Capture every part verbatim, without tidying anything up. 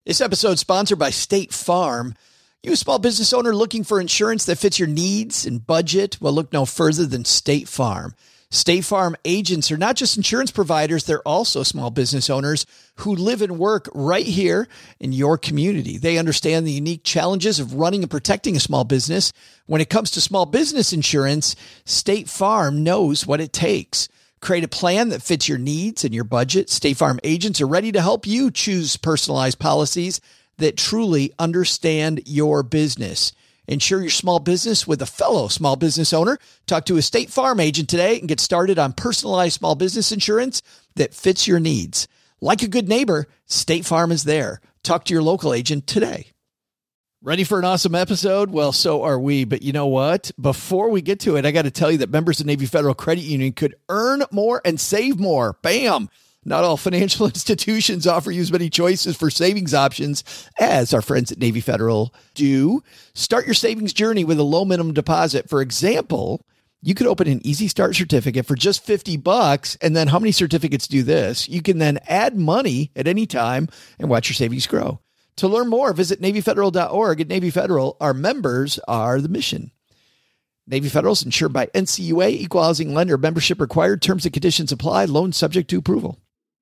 This episode is sponsored by State Farm. You a small business owner looking for insurance that fits your needs and budget? Well, look no further than State Farm. State Farm agents are not just insurance providers, they're also small business owners who live and work right here in your community. They understand the unique challenges of running and protecting a small business. When it comes to small business insurance, State Farm knows what it takes. Create a plan that fits your needs and your budget. State Farm agents are ready to help you choose personalized policies that truly understand your business. Insure your small business with a fellow small business owner. Talk to a State Farm agent today and get started on personalized small business insurance that fits your needs. Like a good neighbor, State Farm is there. Talk to your local agent today. Ready for an awesome episode? Well, so are we. But you know what? Before we get to it, I got to tell you that members of Navy Federal Credit Union could earn more and save more. Bam! Not all financial institutions offer you as many choices for savings options as our friends at Navy Federal do. Start your savings journey with a low minimum deposit. For example, you could open an Easy Start certificate for just fifty bucks. And then how many certificates do this? You can then add money at any time and watch your savings grow. To learn more, visit Navy Federal dot org. At Navy Federal, our members are the mission. Navy Federal is insured by N C U A, Equal Housing Lender. Membership required. Terms and conditions apply. Loan subject to approval.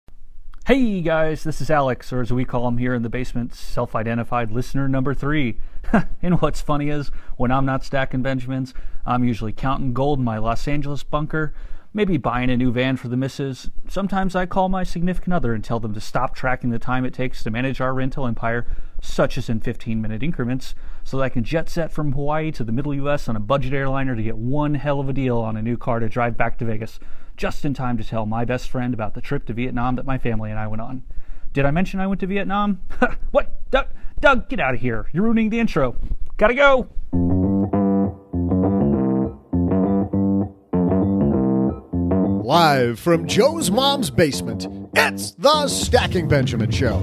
Hey guys, this is Alex, or as we call him here in the basement, self-identified listener number three. And what's funny is, when I'm not stacking Benjamins, I'm usually counting gold in my Los Angeles bunker, maybe buying a new van for the missus. Sometimes I call my significant other and tell them to stop tracking the time it takes to manage our rental empire, such as in fifteen-minute increments, so that I can jet set from Hawaii to the middle U S on a budget airliner to get one hell of a deal on a new car to drive back to Vegas, just in time to tell my best friend about the trip to Vietnam that my family and I went on. Did I mention I went to Vietnam? What? Doug, Doug, get out of here. You're ruining the intro. Gotta go. Live from Joe's mom's basement, it's the Stacking Benjamin Show.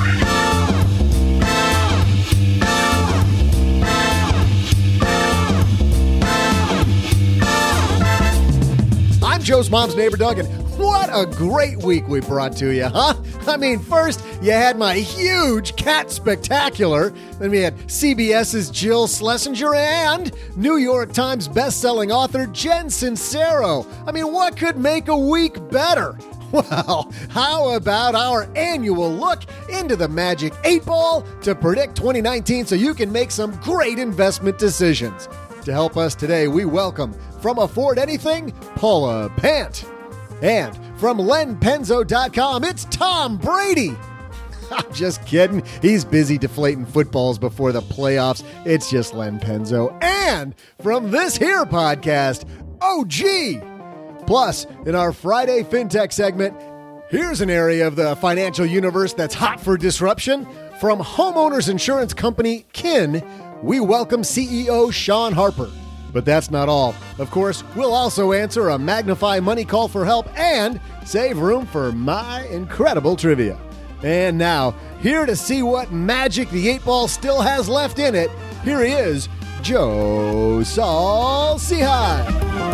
I'm Joe's mom's neighbor, Doug, and what a great week we brought to you, huh? I mean, first, you had my huge cat spectacular. Then we had CBS's Jill Schlesinger and New York Times bestselling author Jen Sincero. I mean, what could make a week better? Well, how about our annual look into the Magic eight Ball to predict twenty nineteen so you can make some great investment decisions? To help us today, we welcome from Afford Anything, Paula Pant. And from Len Penzo dot com, it's Tom Brady. I'm just kidding. He's busy deflating footballs before the playoffs. It's just Len Penzo. And from this here podcast, O G. Plus, in our Friday FinTech segment, here's an area of the financial universe that's hot for disruption. From homeowners insurance company Kin, we welcome C E O Sean Harper. But that's not all. Of course, we'll also answer a Magnify Money call for help and save room for my incredible trivia. And now, here to see what magic the eight Ball still has left in it, here he is, Joe Saul-Sehy.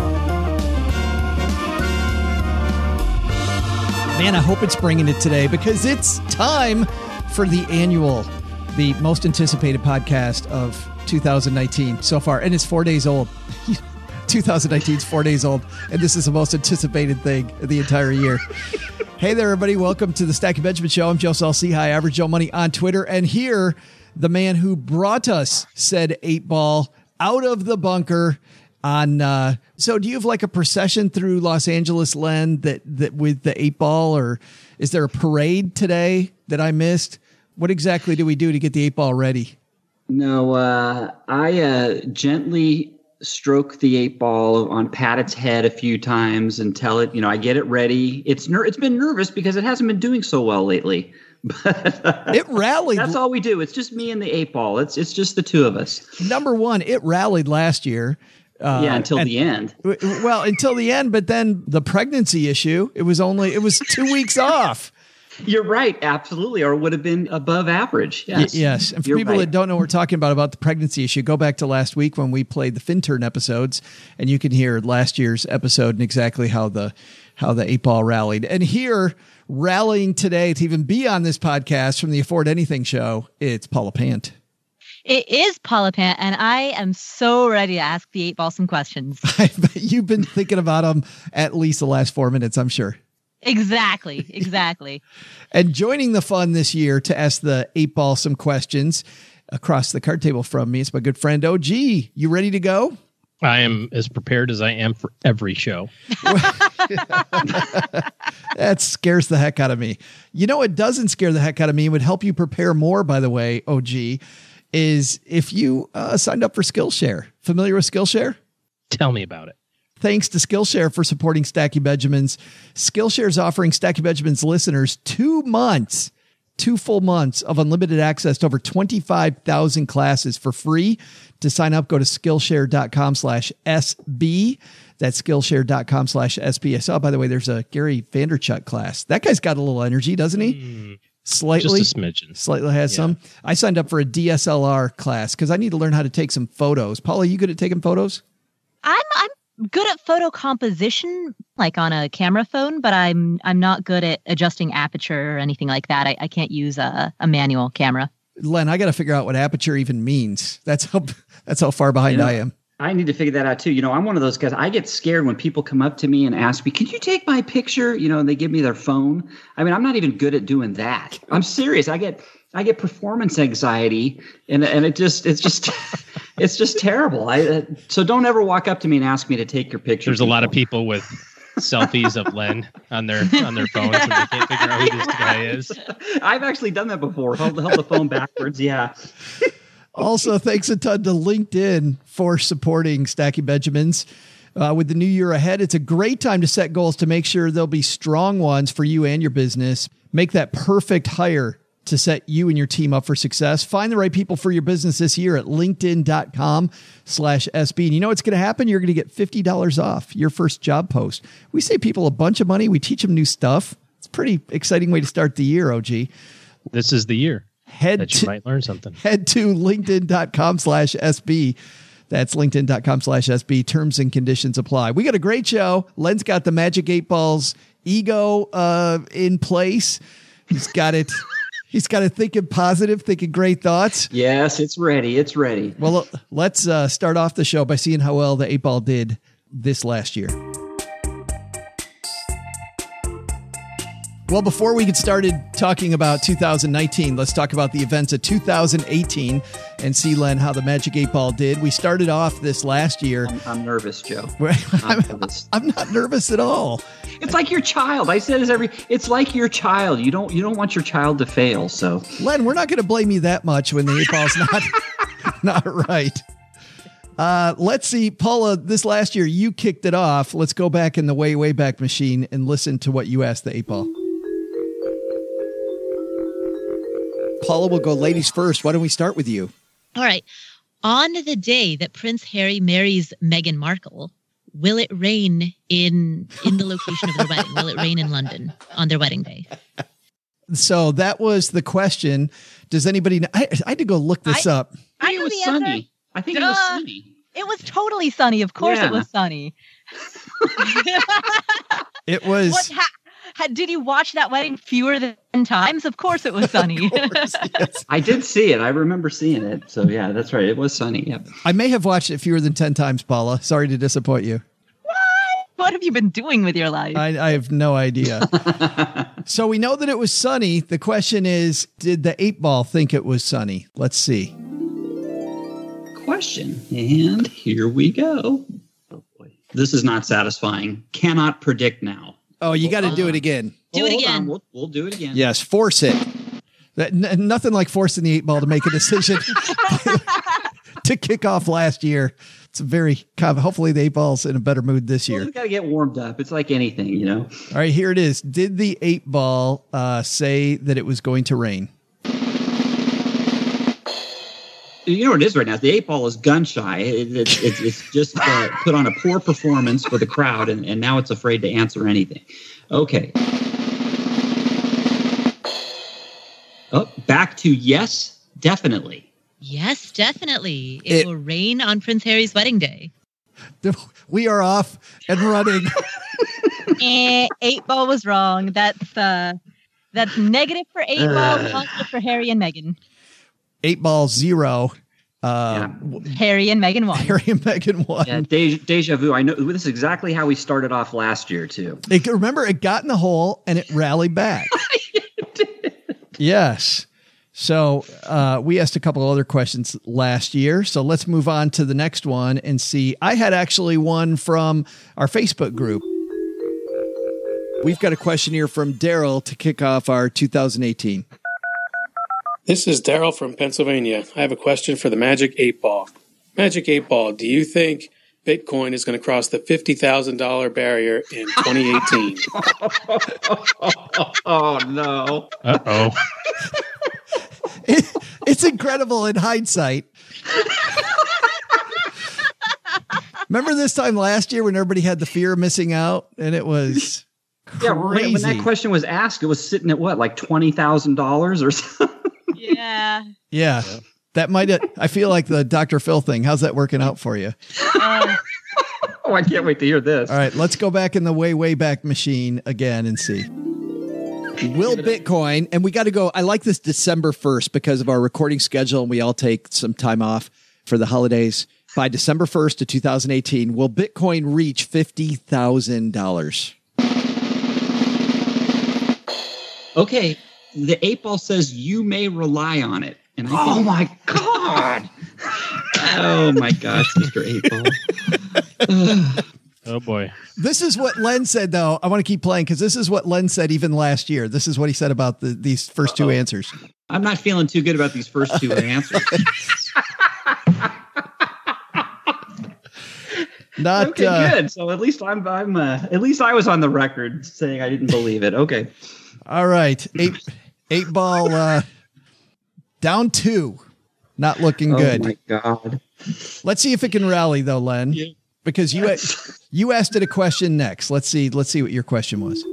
Man, I hope it's bringing it today because it's time for the annual, the most anticipated podcast of two thousand nineteen so far, and it's four days old. twenty nineteen is four days old, and this is the most anticipated thing of the entire year. Hey there, everybody. Welcome to the Stacking Benjamin Show. I'm Joe Saul-Sehy, Average Joe Money on Twitter, and here, the man who brought us said eight ball out of the bunker on, uh, so do you have like a procession through Los Angeles, Len, that, that with the eight ball, or is there a parade today that I missed? What exactly do we do to get the eight ball ready? No, uh, I uh, gently stroke the eight ball on pat its head a few times and tell it, you know, I get it ready. It's ner- It's been nervous because it hasn't been doing so well lately. But uh, it rallied. That's all we do. It's just me and the eight ball. It's it's just the two of us. Number one, it rallied last year. Uh, yeah, until and, the end. Well, until the end, but then the pregnancy issue, it was only, it was two weeks off. You're right. Absolutely. Or would have been above average. Yes. Y- yes. And for You're people right. that don't know what we're talking about, about the pregnancy issue, go back to last week when we played the FinTurn episodes, and you can hear last year's episode and exactly how the, how the eight ball rallied. And here, Rallying today to even be on this podcast from the Afford Anything show, it's Paula Pant. It is Paula Pant, and I am so ready to ask the eight ball some questions. I bet you've been thinking about them at least the last four minutes, I'm sure. Exactly, exactly. And joining the fun this year to ask the eight ball some questions across the card table from me, it's my good friend O G. You ready to go? I am as prepared as I am for every show. That scares the heck out of me. You know, it doesn't scare the heck out of me. It would help you prepare more, by the way, O G, is if you uh, signed up for Skillshare. Familiar with Skillshare? Tell me about it. Thanks to Skillshare for supporting Stacky Benjamins. Skillshare is offering Stacky Benjamins listeners two months, two full months of unlimited access to over twenty-five thousand classes for free. To sign up, go to Skillshare.com slash SB. That's Skillshare.com slash SB. I saw, by the way, there's a Gary Vaynerchuk class. That guy's got a little energy, doesn't he? Mm, Slightly. Just a smidgen. Slightly has yeah. some. I signed up for a D S L R class because I need to learn how to take some photos. Paula, you good at taking photos? I'm I'm good at photo composition, like on a camera phone, but I'm I'm not good at adjusting aperture or anything like that. I, I can't use a, a manual camera. Len, I got to figure out what aperture even means. That's how that's how far behind you know, I am. I need to figure that out too. You know, I'm one of those guys. I get scared when people come up to me and ask me, "Can you take my picture?" You know, and they give me their phone. I mean, I'm not even good at doing that. I'm serious. I get I get performance anxiety, and and it just it's just it's just terrible. I uh, so don't ever walk up to me and ask me to take your picture. There's people. a lot of people with selfies of Len on their on their phones and they can't figure out who this guy is. I've actually done that before. Held, held the phone backwards. Yeah. Also, thanks a ton to LinkedIn for supporting Stacky Benjamins. Uh, with the new year ahead, it's a great time to set goals to make sure there'll be strong ones for you and your business. Make that perfect hire to set you and your team up for success. Find the right people for your business this year at linkedin.com slash SB. And you know what's going to happen? You're going to get fifty dollars off your first job post. We save people a bunch of money. We teach them new stuff. It's a pretty exciting way to start the year, O G. This is the year. Head that you to, might learn something. Head to linkedin.com slash SB. That's linkedin.com slash SB. Terms and conditions apply. We got a great show. Len's got the Magic eight Balls ego uh, in place. He's got it. He's got it thinking positive, thinking great thoughts. Yes, it's ready. It's ready. Well, let's uh, start off the show by seeing how well the eight ball did this last year. Well, before we get started talking about two thousand nineteen, let's talk about the events of two thousand eighteen and see, Len, how the Magic eight Ball did. We started off this last year. I'm, I'm nervous, Joe. I'm, nervous. I'm not nervous at all. It's like your child. I said this every. It's like your child. You don't. You don't want your child to fail. So, Len, we're not going to blame you that much when the eight ball's not not right. Uh, let's see, Paula. This last year, you kicked it off. Let's go back in the way way back machine and listen to what you asked the eight ball. Paula, will go ladies first. Why don't we start with you? All right. On the day that Prince Harry marries Meghan Markle, will it rain in in the location of their wedding? Will it rain in London on their wedding day? So that was the question. Does anybody know? I, I had to go look this I, up. I think it was sunny. Answer. I think Duh. it was sunny. It was totally sunny. Of course yeah. it was sunny. It was... What ha- Did you watch that wedding fewer than ten times? Of course it was sunny. course, yes. I did see it. I remember seeing it. So yeah, that's right. It was sunny. Yep. I may have watched it fewer than ten times, Paula. Sorry to disappoint you. What? What have you been doing with your life? I, I have no idea. So we know that it was sunny. The question is, did the eight ball think it was sunny? Let's see. Question. And here we go. Oh boy. This is not satisfying. Cannot predict now. Oh, you got to do it again. Do oh, it again. We'll, we'll do it again. Yes, force it. That, n- nothing like forcing the eight ball to make a decision to kick off last year. It's a very, hopefully the eight ball's in a better mood this year. Well, we got to get warmed up. It's like anything, you know. All right, here it is. Did the eight ball uh, say that it was going to rain? You know what it is right now? The eight ball is gun shy. It, it, it, it's just uh, put on a poor performance for the crowd, and, and now it's afraid to answer anything. Okay. Oh, back to yes, definitely. Yes, definitely. It, it will rain on Prince Harry's wedding day. We are off and running. eh, eight ball was wrong. That's uh, That's negative for eight ball, positive for Harry and Meghan. Eight ball zero. Uh, Yeah. Harry and Meghan won. Harry and Meghan won. Yeah, deja, deja vu. I know this is exactly how we started off last year too. It, remember, it got in the hole and it rallied back. Yes. So uh, we asked a couple other questions last year. So let's move on to the next one and see. I had actually one from our Facebook group. We've got a question here from Daryl to kick off our two thousand eighteen. This is Daryl from Pennsylvania. I have a question for the Magic eight Ball. Magic eight Ball, do you think Bitcoin is going to cross the fifty thousand dollars barrier in twenty eighteen? Oh, no. Uh-oh. It, it's incredible in hindsight. Remember this time last year when everybody had the fear of missing out and it was crazy. Yeah, when, when that question was asked, it was sitting at what, like twenty thousand dollars or something? Yeah. Yeah. That might have, I feel like the Doctor Phil thing. How's that working out for you? Uh, Oh, I can't wait to hear this. All right, let's go back in the way, way back machine again and see. Will Bitcoin, and we got to go, I like this December first because of our recording schedule and we all take some time off for the holidays. By December first of two thousand eighteen, will Bitcoin reach fifty thousand dollars? Okay, the eight ball says you may rely on it. And I Oh, think, my God. oh my gosh, Mister eight ball. Oh, boy. This is what Len said, though. I want to keep playing because this is what Len said even last year. This is what he said about the, these first two Uh-oh. answers. I'm not feeling too good about these first two answers. Not Okay, uh, good. So at least I'm, I'm, uh, at least I was on the record saying I didn't believe it. Okay. All right. Eight, eight ball uh, down two. Not looking Oh good. my God. Let's see if it can rally, though, Len. Yeah. Because you you asked it a question next. Let's see. Let's see what your question was.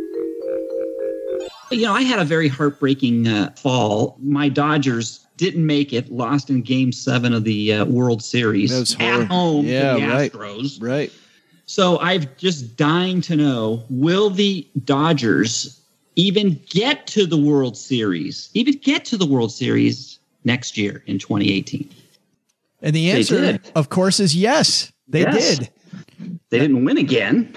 You know, I had a very heartbreaking uh, fall. My Dodgers didn't make it, lost in Game Seven of the uh, World Series That was at horrible. home Yeah, to the right. Astros. Right. So I'm just dying to know: will the Dodgers even get to the World Series? Even get to the World Series next year in twenty eighteen? And the They answer, did. of course, is yes. They Yes. did. They didn't win again.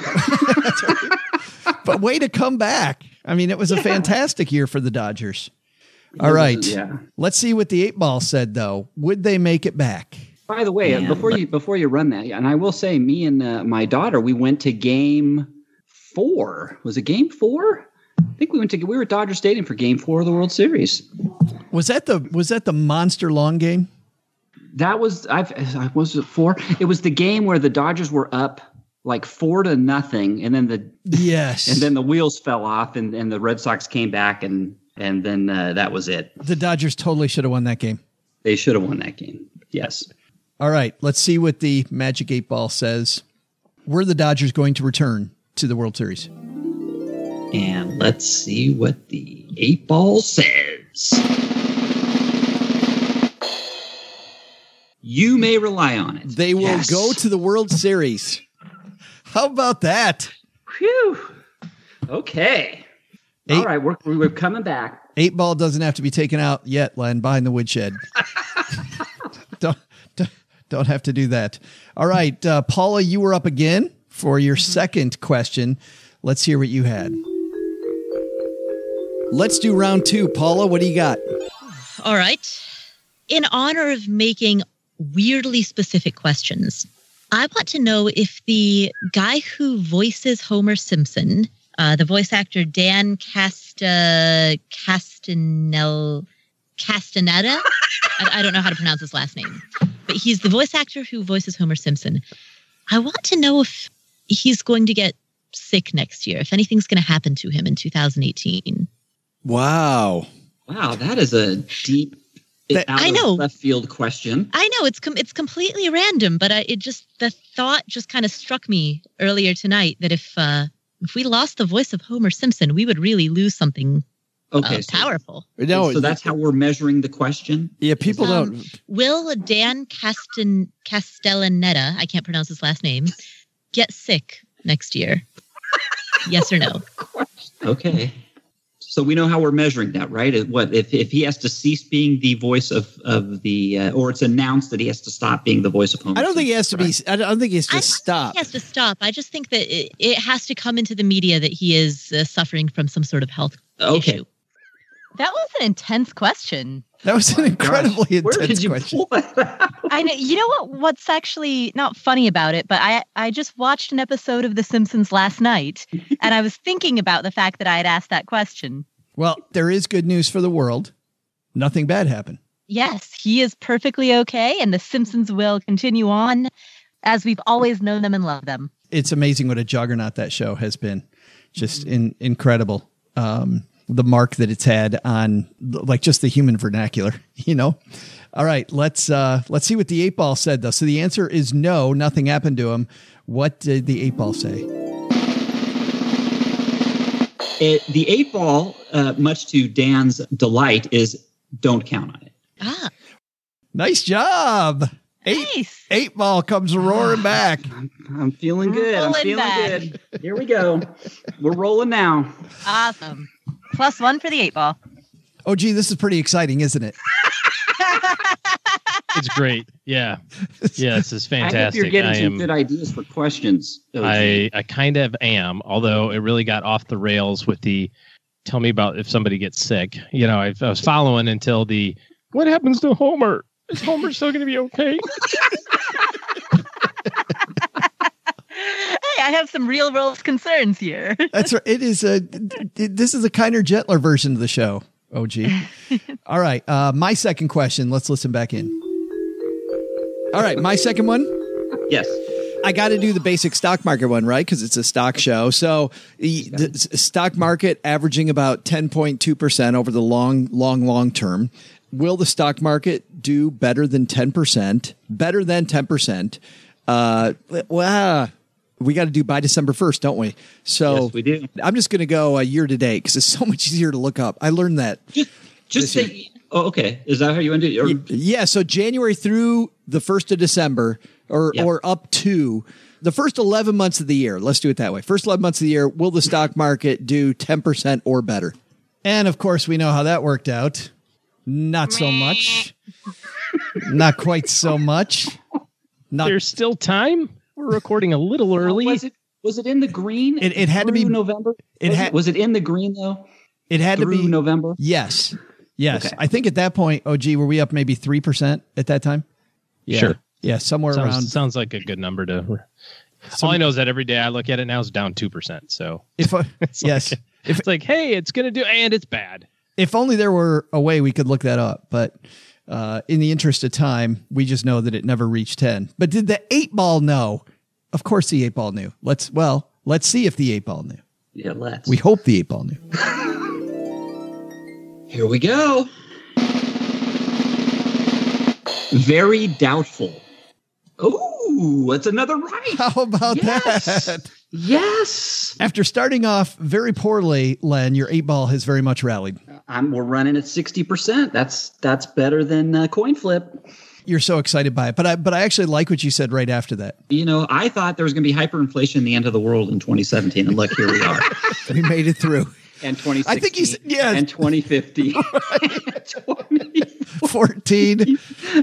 But way to come back. I mean, it was a Yeah. fantastic year for the Dodgers. All It was- right. yeah. Let's see what the eight ball said, though. Would they make it back? By the way, Man, before but- you before you run that, and I will say, me and uh, my daughter, we went to Game Four. Was it Game Four? I think we went to we were at Dodger Stadium for Game Four of the World Series. Was that the was that the monster long game? That was I've I was it four. It was the game where the Dodgers were up like four to nothing, and then the Yes. and then the wheels fell off, and, and the Red Sox came back, and and then uh, that was it. The Dodgers totally should have won that game. They should have won that game. Yes. All right. Let's see what the Magic eight ball says. Were the Dodgers going to return to the World Series? And let's see what the eight ball says. You may rely on it. They will Yes. go to the World Series. How about that? Phew. Okay. Eight- All right, we're we're coming back. Eight ball doesn't have to be taken out yet, Len, behind the woodshed. don't, don't don't have to do that. All right, uh, Paula, you were up again for your second question. Let's hear what you had. Let's do round two. Paula, what do you got? All right. In honor of making weirdly specific questions, I want to know if the guy who voices Homer Simpson, uh, the voice actor Dan Casta Castanel Castaneda, I, I don't know how to pronounce his last name, but he's the voice actor who voices Homer Simpson. I want to know if he's going to get sick next year, if anything's going to happen to him in two thousand eighteen. Wow. Wow, that is a deep, That- out I of know. left field question. I know it's com- it's completely random, but I, it just the thought just kind of struck me earlier tonight that if uh, if we lost the voice of Homer Simpson, we would really lose something Okay, uh, so, powerful. No, so that's how we're measuring the question. yeah, people Um, don't. Will Dan Castan Castellaneta, I can't pronounce his last name, get sick next year? Yes or no? Okay. So we know how we're measuring that, right? It- What if, if he has to cease being the voice of of the, uh, or it's announced that he has to stop being the voice of Homer? I don't think he has to be. Right? I don't think he has to I don't stop. think he has to stop. I just think that it, it has to come into the media that he is uh, suffering from some sort of health Okay. issue. That was an intense question. That was an incredibly Where intense did you question. pull that out? I know. You know what? What's actually not funny about it, but I I just watched an episode of The Simpsons last night, and I was thinking about the fact that I had asked that question. Well, there is good news for the world. Nothing bad happened. Yes, he is perfectly okay, and The Simpsons will continue on as we've always known them and loved them. It's amazing what a juggernaut that show has been. Just in, incredible. Um, the mark that it's had on like just the human vernacular, you know? All right, let's uh, let's see what the eight ball said though. So the answer is no, nothing happened to him. What did the eight ball say? It, the eight ball, uh, much to Dan's delight, is don't count on it. Ah, Nice job. Eight, Nice. eight ball comes roaring back. I'm feeling good. I'm Rolling feeling back. good. Here we go. We're rolling now. Awesome. Plus one for the eight ball. Oh, gee, this is pretty exciting, isn't it? It's great. Yeah. Yeah, this is I hope fantastic. you're getting I some am good ideas for questions. O G. I, I kind of am, although it really got off the rails with the tell me about if somebody gets sick. You know, I, I was following until the what happens to Homer? Is Homer still going to be okay? Hey, I have some real world concerns here. That's right. It is a. This is a kinder, gentler version of the show. O G. All right. Uh, my second question. Let's listen back in. All right. My second one. Yes. I got to do the basic stock market one, right? Because it's a stock show. So the, the s- stock market averaging about ten point two percent over the long, long, long term. Will the stock market do better than ten percent? Better than ten percent? Uh, wow. We got to do by December first, don't we? So Yes, we do. I'm just going to go a year to date because it's so much easier to look up. I learned that. Just, just This say. Oh, okay. Is that how you want to do it? Or, Yeah, so January through the first of December, or Yep. or up to the first eleven months of the year. Let's do it that way. First eleven months of the year, will the stock market do ten percent or better? And of course, we know how that worked out. Not so much. Not quite so much. Not There's still time. We're recording a little early. Was it was it in the green? It- it had to through be- November. it was, had- it, was it in the green though? it had Through to be November. Yes. Yes. Okay. I think at that point, oh gee, were we up maybe three percent at that time? Yeah. Sure. Yeah, somewhere Sounds, around sounds like a good number to. All I know is that every day I look at it now, it's down two percent. So if I, it's yes. like, If it's like, hey, it's going to do, and it's bad. If only there were a way we could look that up, but uh, in the interest of time, we just know that it never reached ten. But did the eight ball know? Of course the eight ball knew. Let's, well, let's see if the eight ball knew. Yeah, let's. We hope the eight ball knew. Here we go. Very doubtful. Oh, that's another right. How about Yes. that? Yes. After starting off very poorly, Len, your eight ball has very much rallied. I'm, we're running at sixty percent. That's that's better than uh, coin flip. You're so excited by it, but I, but I actually like what you said right after that. You know, I thought there was going to be hyperinflation in the end of the world in twenty seventeen, and look, here we are. We made it through. And twenty sixteen. I think he's- yeah. And twenty fifty. twenty fourteen.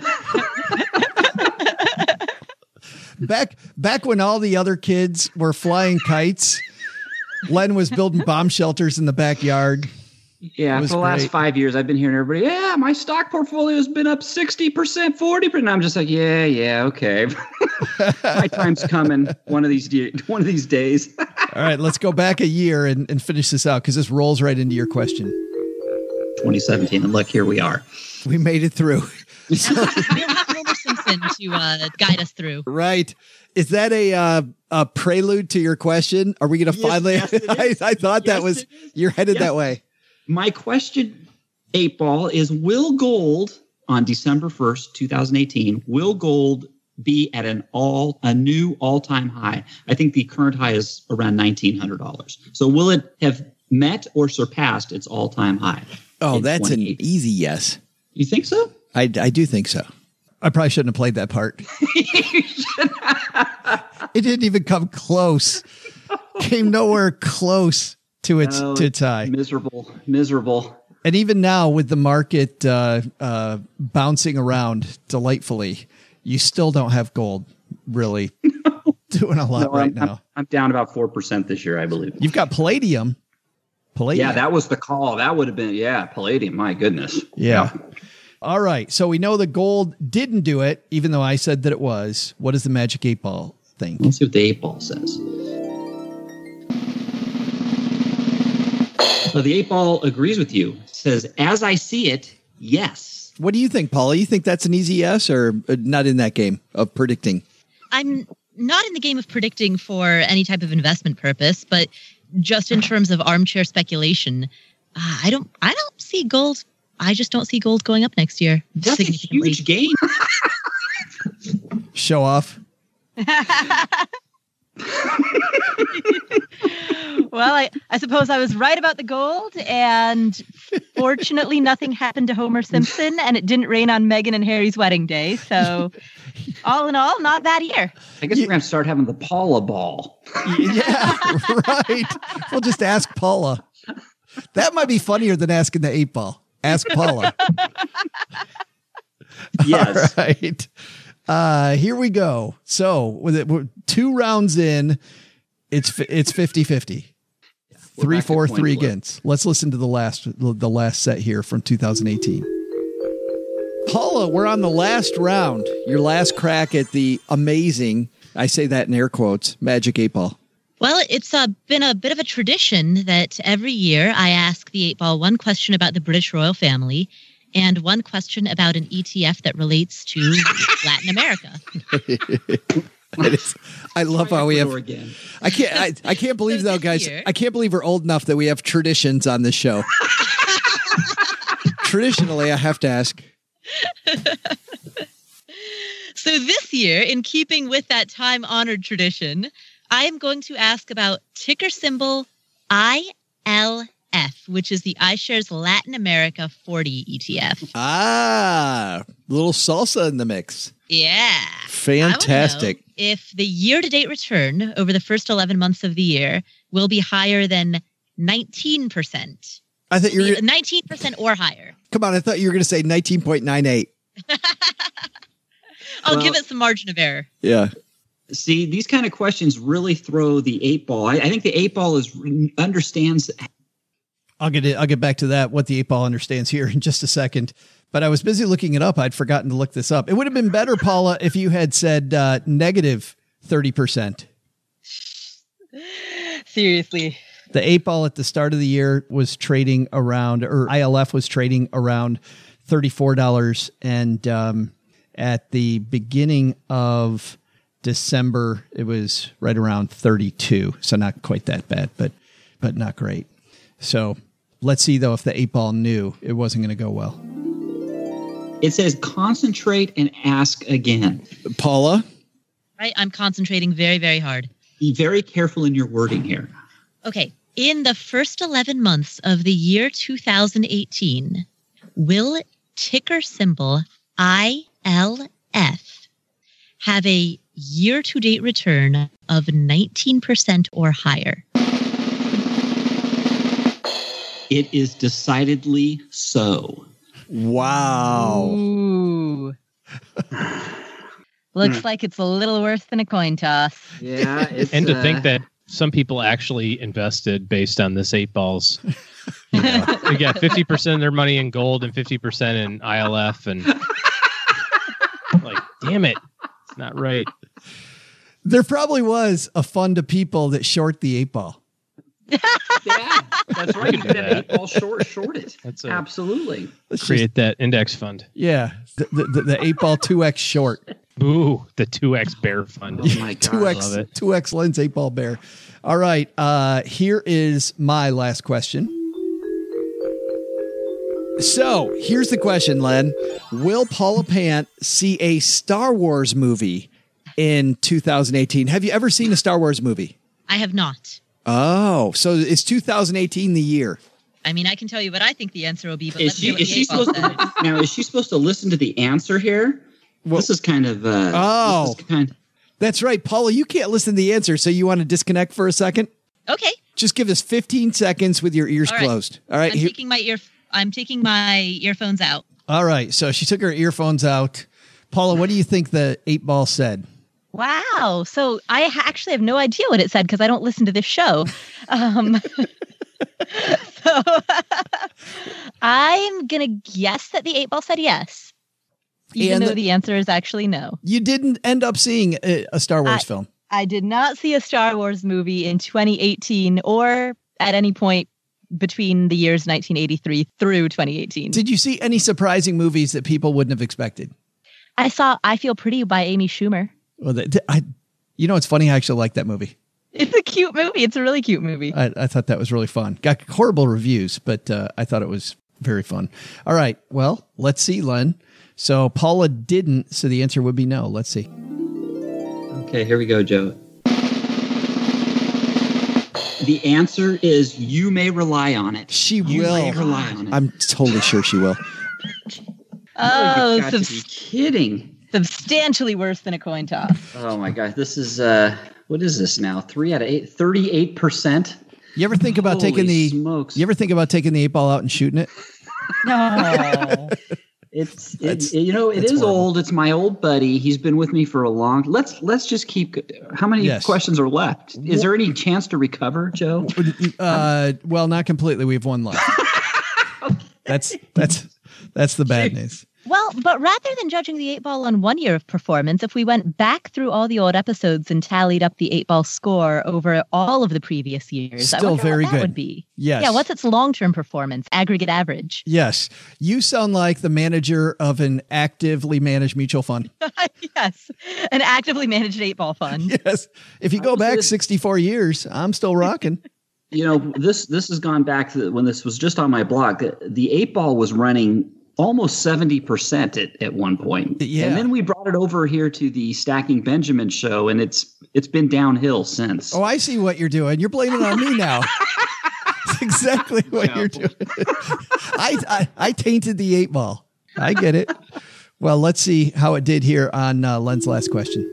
back back when all the other kids were flying kites, Len was building bomb shelters in the backyard. Yeah, It for was the last great. five years, I've been hearing everybody, yeah, my stock portfolio has been up sixty percent, forty percent. And I'm just like, yeah, yeah, okay. My time's coming one of these de- one of these days. All right, let's go back a year and, and finish this out because this rolls right into your question. twenty seventeen, and look, here we are. We made it through. we'll have Homer Simpson to uh, guide us through. Right. Is that a uh, a prelude to your question? Are we going to Yes, finally? yes, it I, is. I thought Yes, that was it is. you're headed Yes. that way. My question, eight ball, is will gold on December first, twenty eighteen, will gold be at an all a new all-time high? I think the current high is around nineteen hundred dollars. So will it have met or surpassed its all-time high? Oh, in that's an twenty eighteen? easy yes. You think so? I, I do think so. I probably shouldn't have played that part. It didn't even come close. Came nowhere close to its Oh, to tie. Miserable, miserable. And even now, with the market uh, uh, bouncing around delightfully, you still don't have gold really doing a lot No, right I'm, now. I'm, I'm down about four percent this year, I believe. You've got palladium. Palladium. Yeah, that was the call. That would have been, yeah, palladium. My goodness. Yeah. All right. So we know the gold didn't do it, even though I said that it was. What does the Magic eight Ball think? Let's see what the eight ball says. So the eight ball agrees with you. Says, as I see it, yes. What do you think, Paula? You think that's an easy yes or not in that game of predicting? I'm not in the game of predicting for any type of investment purpose, but just in terms of armchair speculation, uh, I don't I don't see gold. I just don't see gold going up next year. That's a huge gain. Show off. Well, I, I suppose I was right about the gold, and fortunately nothing happened to Homer Simpson, and it didn't rain on Meghan and Harry's wedding day. So all in all, not bad year. I guess we're going to start having the Paula ball. Yeah, right. We'll just ask Paula. That might be funnier than asking the eight ball. Ask Paula. Yes. All right. Uh, here we go. So with it, we're two rounds in, it's it's fifty-fifty. Three, four, three against. Let's listen to the last the last set here from two thousand eighteen. Paula, we're on the last round. Your last crack at the amazing, I say that in air quotes, Magic eight Ball. Well, it's uh, been a bit of a tradition that every year I ask the eight ball one question about the British royal family and one question about an E T F that relates to Latin America. Is, I love how we have. Again. I can't. I, I can't believe So though, this guys. year- I can't believe we're old enough that we have traditions on this show. Traditionally, I have to ask. So this year, in keeping with that time-honored tradition, I am going to ask about ticker symbol I L F, which is the iShares Latin America forty E T F. Ah, little salsa in the mix. Yeah. Fantastic. I wanna know if the year-to-date return over the first eleven months of the year will be higher than nineteen percent. I thought you were. nineteen percent or higher. Come on, I thought you were going to say nineteen point nine eight. I'll Well- give it some margin of error. Yeah. See, these kind of questions really throw the eight ball. I, I think the eight ball is understands. I'll get it. I'll get back to that. What the eight ball understands here in just a second. But I was busy looking it up. I'd forgotten to look this up. It would have been better, Paula, if you had said uh, negative thirty percent. Seriously. The eight ball at the start of the year was trading around, or I L F was trading around thirty-four dollars. And um, at the beginning of December, it was right around thirty-two. So not quite that bad, but but not great. So let's see, though, if the eight ball knew it wasn't going to go well. It says concentrate and ask again. Paula? Right? I'm concentrating very, very hard. Be very careful in your wording here. Okay. In the first eleven months of the year two thousand eighteen, will ticker symbol I L F have a year-to-date return of nineteen percent or higher? It is decidedly so. Wow. Ooh. Looks like it's a little worse than a coin toss. Yeah. It's, And to uh, think that some people actually invested based on this eight balls. You know, they got fifty percent of their money in gold and fifty percent in I L F. And like, damn it. It's not right. There probably was a fund of people that short the eight ball. Yeah, that's right. You do could have that. eight ball short, short it. That's a- Absolutely. Let's Create just- that index fund. yeah. The, the, the eight ball two X short. Ooh, the two X bear fund. Oh my God. two X, love it. two X lens eight ball bear. All right. Uh, here is my last question. So here's the question, Len. Will Paula Pant see a Star Wars movie in two thousand eighteen? Have you ever seen a Star Wars movie? I have not. Oh, so is two thousand eighteen the year? I mean, I can tell you what I think the answer will be, but Is let's she hear what is the she eight ball supposed said. to, now? Is she supposed to listen to the answer here? Well- this is kind of. Uh, Oh. this is kind. That's right. Paula, you can't listen to the answer, so you want to disconnect for a second? Okay. Just give us fifteen seconds with your ears All right. closed. All right. I'm here- taking my ear. I'm taking my earphones out. All right. So she took her earphones out. Paula, what do you think the eight ball said? Wow. So I ha- actually have no idea what it said because I don't listen to this show. Um, so I'm going to guess that the eight ball said yes, even And though the- the answer is actually no. You didn't end up seeing a, a Star Wars I- film. I did not see a Star Wars movie in twenty eighteen or at any point between the years nineteen eighty-three through twenty eighteen. Did you see any surprising movies that people wouldn't have expected? I saw I Feel Pretty by Amy Schumer. Well, the, I, you know, it's funny. I actually like that movie. It's a cute movie. It's a really cute movie. I, I thought that was really fun. Got horrible reviews, but uh, I thought it was very fun. All right. Well, let's see, Len. So Paula didn't. So the answer would be no. Let's see. Okay, here we go, Joe. The answer is you may rely on it. She You will. may rely on it. I'm totally sure she will. Oh, You've got to subs- be kidding. substantially worse than a coin toss. Oh my gosh, this is uh, what is this now? Three out of eight, thirty-eight percent. You ever think about Holy taking the? smokes. You ever think about taking the eight ball out and shooting it? No. It's it, That's- you know it that's is horrible. old. It's my old buddy. He's been with me for a long. Let's let's just keep. How many Yes. questions are left? Is there any chance to recover, Joe? Uh, well, not completely. We have one left. That's that's that's the bad news. Well, but rather than judging the eight ball on one year of performance, if we went back through all the old episodes and tallied up the eight ball score over all of the previous years, I Still wonder very what that good. would be. Yes. Yeah, what's its long-term performance, aggregate average? Yes, you sound like the manager of an actively managed mutual fund. Yes, an actively managed eight ball fund. Yes, if you go was back gonna- sixty-four years, I'm still rocking. You know this this has gone back to when this was just on my blog. The, the eight ball was running almost seventy percent at, at one point. Yeah. And then we brought it over here to the Stacking Benjamin show, and it's it's been downhill since. Oh, I see what you're doing. You're blaming it on me now. That's exactly what No. you're doing. I, I I tainted the eight ball. I get it. Well, let's see how it did here on uh, Len's last question.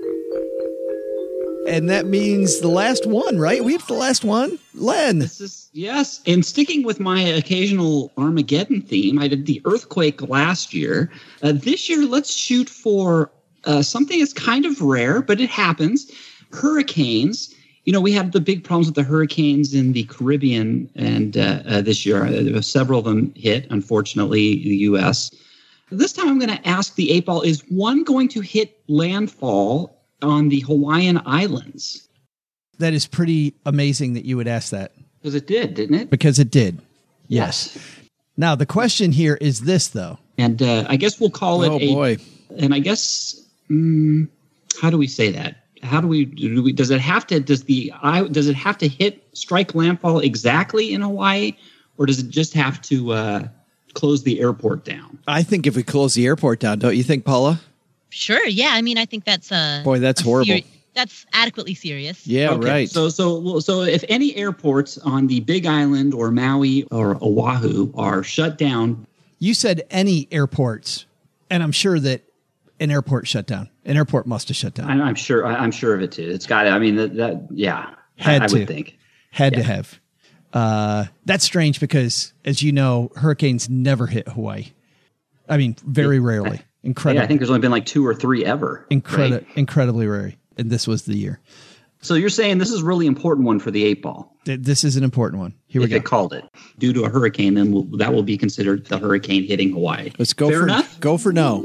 And that means the last one, right? We have the last one. Len. This is yes, and sticking with my occasional Armageddon theme, I did the earthquake last year. Uh, this year, let's shoot for uh, something that's kind of rare, but it happens. Hurricanes. You know, we had the big problems with the hurricanes in the Caribbean, and uh, uh, this year, uh, several of them hit. Unfortunately, the U S. This time, I'm going to ask the eight ball: is one going to hit landfall on the Hawaiian Islands? That is pretty amazing that you would ask that, Because it did, didn't it? because it did. Yes. Now, the question here is this, though. And uh, I guess we'll call it Oh, a. boy. And I guess, mm, how do we say that? How do we, do we? Does it have to? Does the? I does it have to hit strike landfall exactly in Hawaii, or does it just have to uh, close the airport down? I think if we close the airport down, don't you think, Paula? Sure. Yeah. I mean, I think that's uh Boy, that's a horrible. seri- that's adequately serious. Yeah, Okay, right. So so well, so if any airports on the Big Island or Maui or Oahu are shut down, You said any airports, and I'm sure that an airport shut down. An airport must have shut down. I'm, I'm sure I, I'm sure of it too. It's got. I mean that. that yeah, Had I, I to. would think. Had to Yeah. have. Uh, that's strange because, as you know, hurricanes never hit Hawaii. I mean, very rarely. Yeah, Incredible. I think there's only been like two or three ever. Incredi- right? Incredibly rare. And this was the year. So you're saying this is a really important one for the eight ball. Th- This is an important one. Here we If go. they called it due to a hurricane, then we'll, that will be considered the hurricane hitting Hawaii. Let's go Fair for enough? go for no.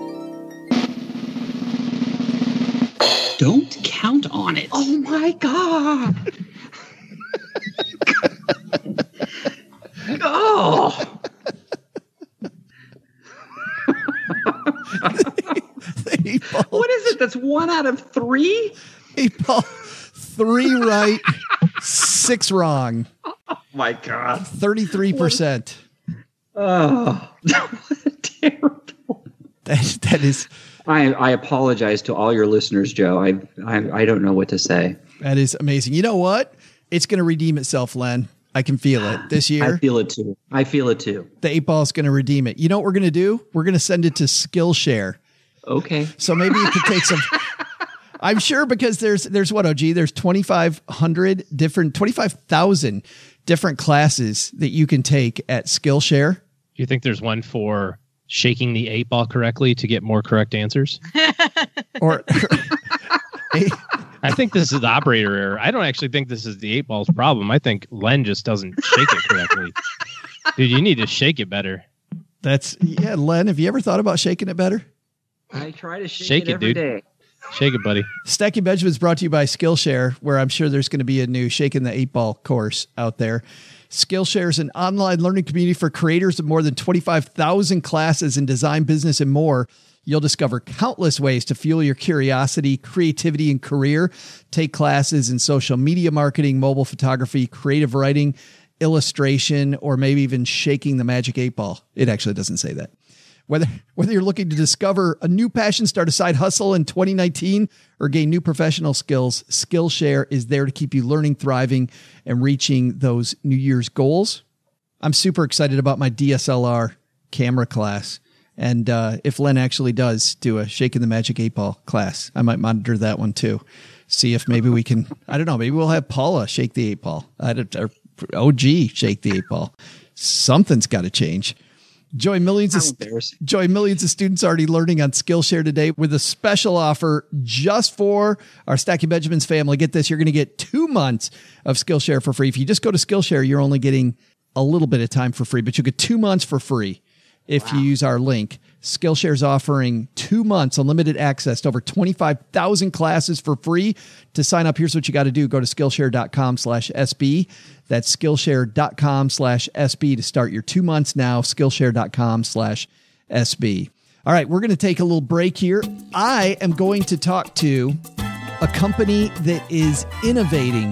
Don't count on it. Oh my God. Oh, The eight ball, what is it? That's one out of three. eight ball, three right, six wrong, My God. thirty-three percent. Oh, what terrible. That, that is I, I apologize to all your listeners, Joe. I, I I don't know what to say. that is amazing. You know what? It's going to redeem itself, Len. I can feel it this I year. feel it too. I feel it too. The eight ball is going to redeem it. You know what we're going to do? We're going to send it to Skillshare. Okay. So maybe you could take some. I'm sure because there's there's what, O G? There's twenty-five hundred different, twenty-five thousand different classes that you can take at Skillshare. Do you think there's one for shaking the eight ball correctly to get more correct answers? Or I think this is the operator error. I don't actually think this is the eight ball's problem. I think Len just doesn't shake it correctly. Dude, you need to shake it better. That's, yeah, Len, have you ever thought about shaking it better? I try to shake, Shake it, it, every dude. day. Shake it, buddy. Stacking Benjamins brought to you by Skillshare, where I'm sure there's going to be a new Shaking the Eight Ball course out there. Skillshare is an online learning community for creators of more than twenty-five thousand classes in design, business, and more. You'll discover countless ways to fuel your curiosity, creativity, and career. Take classes in social media marketing, mobile photography, creative writing, illustration, or maybe even shaking the magic eight ball. It actually doesn't say that. Whether whether you're looking to discover a new passion, start a side hustle in twenty nineteen, or gain new professional skills, Skillshare is there to keep you learning, thriving, and reaching those New Year's goals. I'm super excited about my D S L R camera class. And uh, if Len actually does do a Shaking the Magic eight Ball class, I might monitor that one too. See if maybe we can, I don't know, maybe we'll have Paula shake the eight ball. I don't, or O G shake the eight ball. Something's got to change. Join millions of join millions of students already learning on Skillshare today with a special offer just for our Stacking Benjamins family. Get this, you're going to get two months of Skillshare for free. If you just go to Skillshare, you're only getting a little bit of time for free, but you'll get two months for free if wow. you use our link. Skillshare is offering two months unlimited access to over twenty-five thousand classes for free. To sign up, here's what you got to do. Go to Skillshare.com slash SB. That's Skillshare.com slash SB to start your two months now. Skillshare.com slash SB. All right, we're going to take a little break here. I am going to talk to a company that is innovating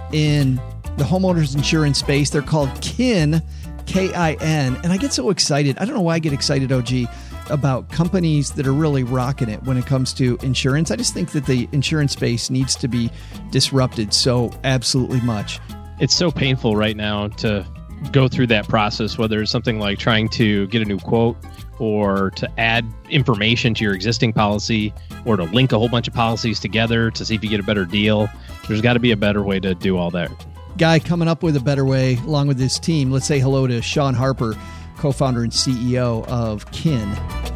in the homeowners insurance space. They're called Kin, K I N. And I get so excited. I don't know why I get excited, O G, about companies that are really rocking it when it comes to insurance. I just think that the insurance space needs to be disrupted so absolutely much. It's so painful right now to go through that process, whether it's something like trying to get a new quote or to add information to your existing policy or to link a whole bunch of policies together to see if you get a better deal. There's got to be a better way to do all that. Guy coming up with a better way along with his team. Let's say hello to Sean Harper, co-founder and C E O of Kin.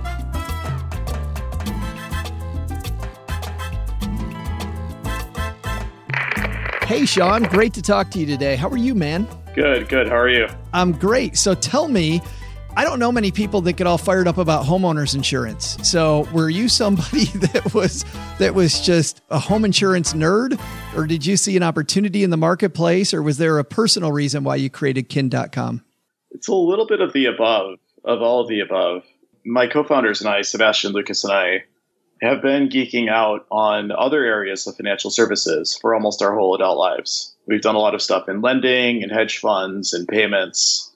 Hey, Sean, great to talk to you today. How are you, man? Good, good. How are you? I'm great. So tell me, I don't know many people that get all fired up about homeowners insurance. So were you somebody that was that was just a home insurance nerd, or did you see an opportunity in the marketplace, or was there a personal reason why you created kin dot com? It's a little bit of the above, of all of the above. My co-founders and I, Sebastian, Lucas, and I, have been geeking out on other areas of financial services for almost our whole adult lives. We've done a lot of stuff in lending and hedge funds and payments.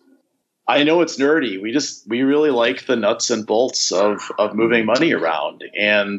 I know it's nerdy. We just, we really like the nuts and bolts of, of moving money around. And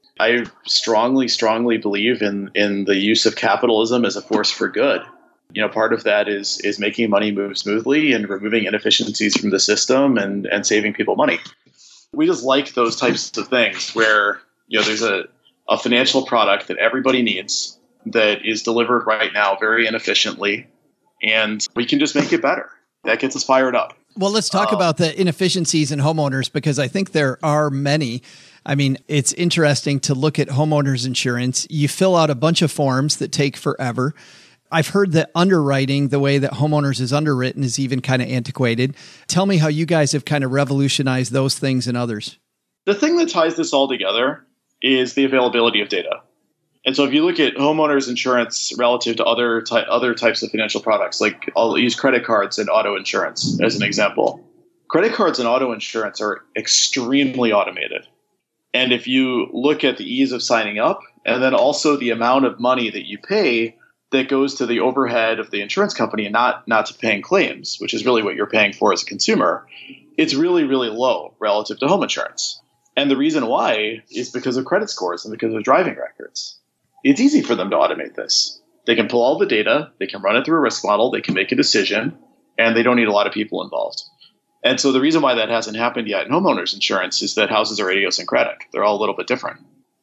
I strongly, strongly believe in, in the use of capitalism as a force for good. You know, part of that is is making money move smoothly and removing inefficiencies from the system and, and saving people money. We just like those types of things where, you know, there's a, a financial product that everybody needs that is delivered right now very inefficiently, and we can just make it better. That gets us fired up. Well, let's talk um, about the inefficiencies in homeowners, because I think there are many. I mean, it's interesting to look at homeowners insurance. You fill out a bunch of forms that take forever. I've heard that underwriting, the way that homeowners is underwritten, is even kind of antiquated. Tell me how you guys have kind of revolutionized those things and others. The thing that ties this all together is the availability of data. And so if you look at homeowners insurance relative to other ty- other types of financial products, like I'll use credit cards and auto insurance as an example. Credit cards and auto insurance are extremely automated. And if you look at the ease of signing up and then also the amount of money that you pay that goes to the overhead of the insurance company and not, not to paying claims, which is really what you're paying for as a consumer, it's really, really low relative to home insurance. And the reason why is because of credit scores and because of driving records. It's easy for them to automate this. They can pull all the data, they can run it through a risk model, they can make a decision, and they don't need a lot of people involved. And so the reason why that hasn't happened yet in homeowners insurance is that houses are idiosyncratic. They're all a little bit different.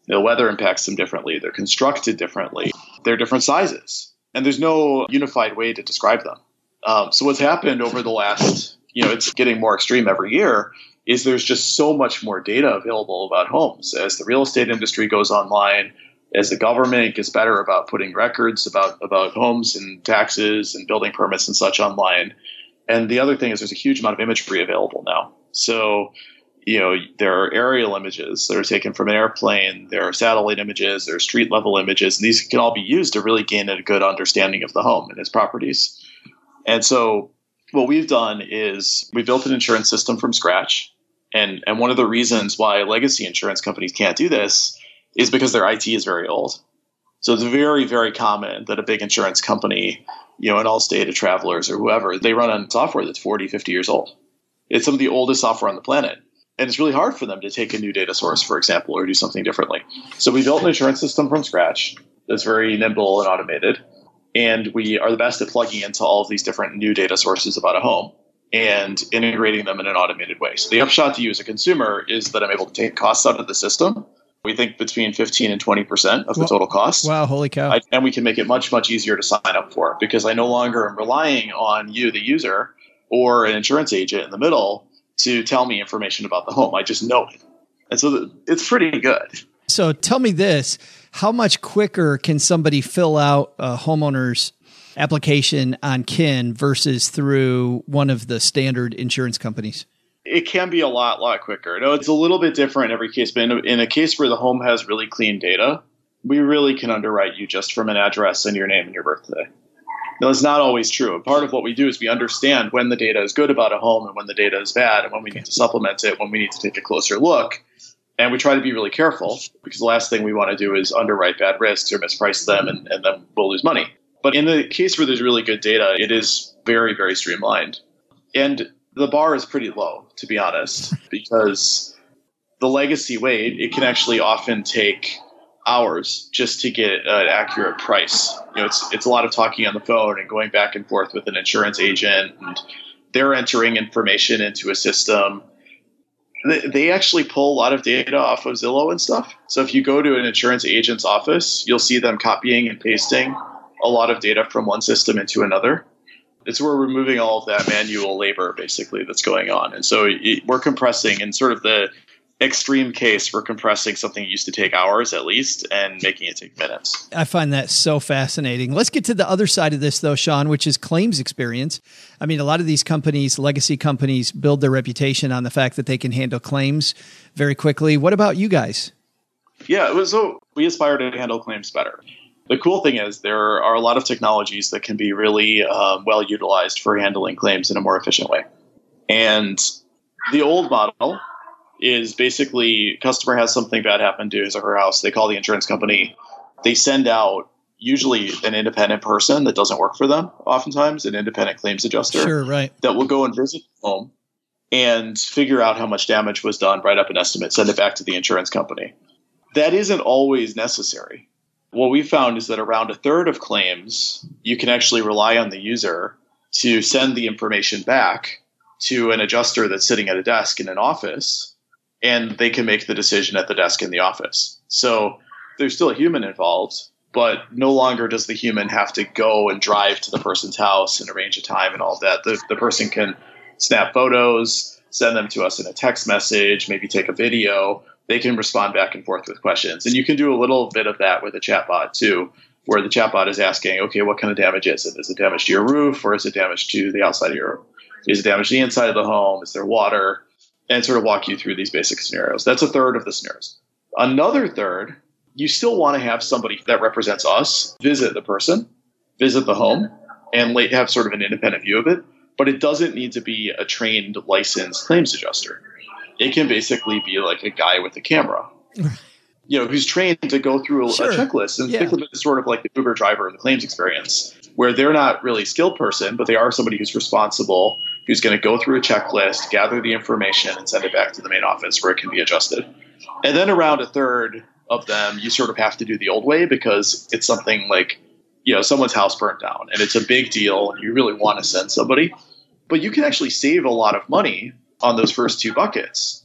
The weather impacts them differently. They're constructed differently. They're different sizes. And there's no unified way to describe them. Um, so what's happened over the last, you know, it's getting more extreme every year, is there's just so much more data available about homes. As the real estate industry goes online, as the government gets better about putting records about, about homes and taxes and building permits and such online. And the other thing is there's a huge amount of imagery available now. So, you know, there are aerial images that are taken from an airplane. There are satellite images. There are street level images. And these can all be used to really gain a good understanding of the home and its properties. And so what we've done is we built an insurance system from scratch. And, and one of the reasons why legacy insurance companies can't do this is because their I T is very old. So it's very, very common that a big insurance company, you know, an Allstate, a Travelers, or whoever, they run on software that's forty, fifty years old. It's some of the oldest software on the planet. And it's really hard for them to take a new data source, for example, or do something differently. So we built an insurance system from scratch that's very nimble and automated. And we are the best at plugging into all of these different new data sources about a home and integrating them in an automated way. So the upshot to you as a consumer is that I'm able to take costs out of the system. We think between fifteen and twenty percent of the total cost. Wow, holy cow. I, and we can make it much, much easier to sign up for because I no longer am relying on you, the user, or an insurance agent in the middle to tell me information about the home. I just know it. And so it's pretty good. So tell me this, how much quicker can somebody fill out a homeowner's application on Kin versus through one of the standard insurance companies? It can be a lot, lot quicker. No, it's a little bit different in every case, but in a, in a case where the home has really clean data, we really can underwrite you just from an address and your name and your birthday. Now, it's not always true. And part of what we do is we understand when the data is good about a home and when the data is bad and when we need to supplement it, when we need to take a closer look. And we try to be really careful because the last thing we want to do is underwrite bad risks or misprice them and, and then we'll lose money. But in the case where there's really good data, it is very, very streamlined. And the bar is pretty low, to be honest, because the legacy way, it can actually often take hours just to get an accurate price. You know, it's it's a lot of talking on the phone and going back and forth with an insurance agent, and they're entering information into a system. They, they actually pull a lot of data off of Zillow and stuff. So if you go to an insurance agent's office, you'll see them copying and pasting a lot of data from one system into another. It's where we're removing all of that manual labor, basically, that's going on. And so it, we're compressing, in sort of the extreme case, we're compressing something that used to take hours at least and making it take minutes. I find that so fascinating. Let's get to the other side of this, though, Sean, which is claims experience. I mean, a lot of these companies, legacy companies, build their reputation on the fact that they can handle claims very quickly. What about you guys? Yeah, so we aspire to handle claims better. The cool thing is there are a lot of technologies that can be really um, well utilized for handling claims in a more efficient way. And the old model is basically customer has something bad happen to his or her house. They call the insurance company. They send out usually an independent person that doesn't work for them, oftentimes an independent claims adjuster. Sure, right. That will go and visit the home and figure out how much damage was done, write up an estimate, send it back to the insurance company. That isn't always necessary. What we found is that around a third of claims, you can actually rely on the user to send the information back to an adjuster that's sitting at a desk in an office, and they can make the decision at the desk in the office. So there's still a human involved, but no longer does the human have to go and drive to the person's house and arrange a time and all of that. The, the person can snap photos, send them to us in a text message, maybe take a video. They can respond back and forth with questions. And you can do a little bit of that with a chatbot too, where the chatbot is asking, okay, what kind of damage is it? Is it damage to your roof, or is it damage to the outside of your roof? Is it damage to the inside of the home? Is there water? And sort of walk you through these basic scenarios. That's a third of the scenarios. Another third, you still want to have somebody that represents us visit the person, visit the home, and have sort of an independent view of it. But it doesn't need to be a trained, licensed claims adjuster. It can basically be like a guy with a camera, you know, who's trained to go through a, sure. a checklist and yeah. think of it as sort of like the Uber driver in the claims experience, where they're not really a skilled person, but they are somebody who's responsible, who's going to go through a checklist, gather the information, and send it back to the main office where it can be adjusted. And then around a third of them, you sort of have to do the old way because it's something like, you know, someone's house burnt down and it's a big deal and you really want to send somebody. But you can actually save a lot of money on those first two buckets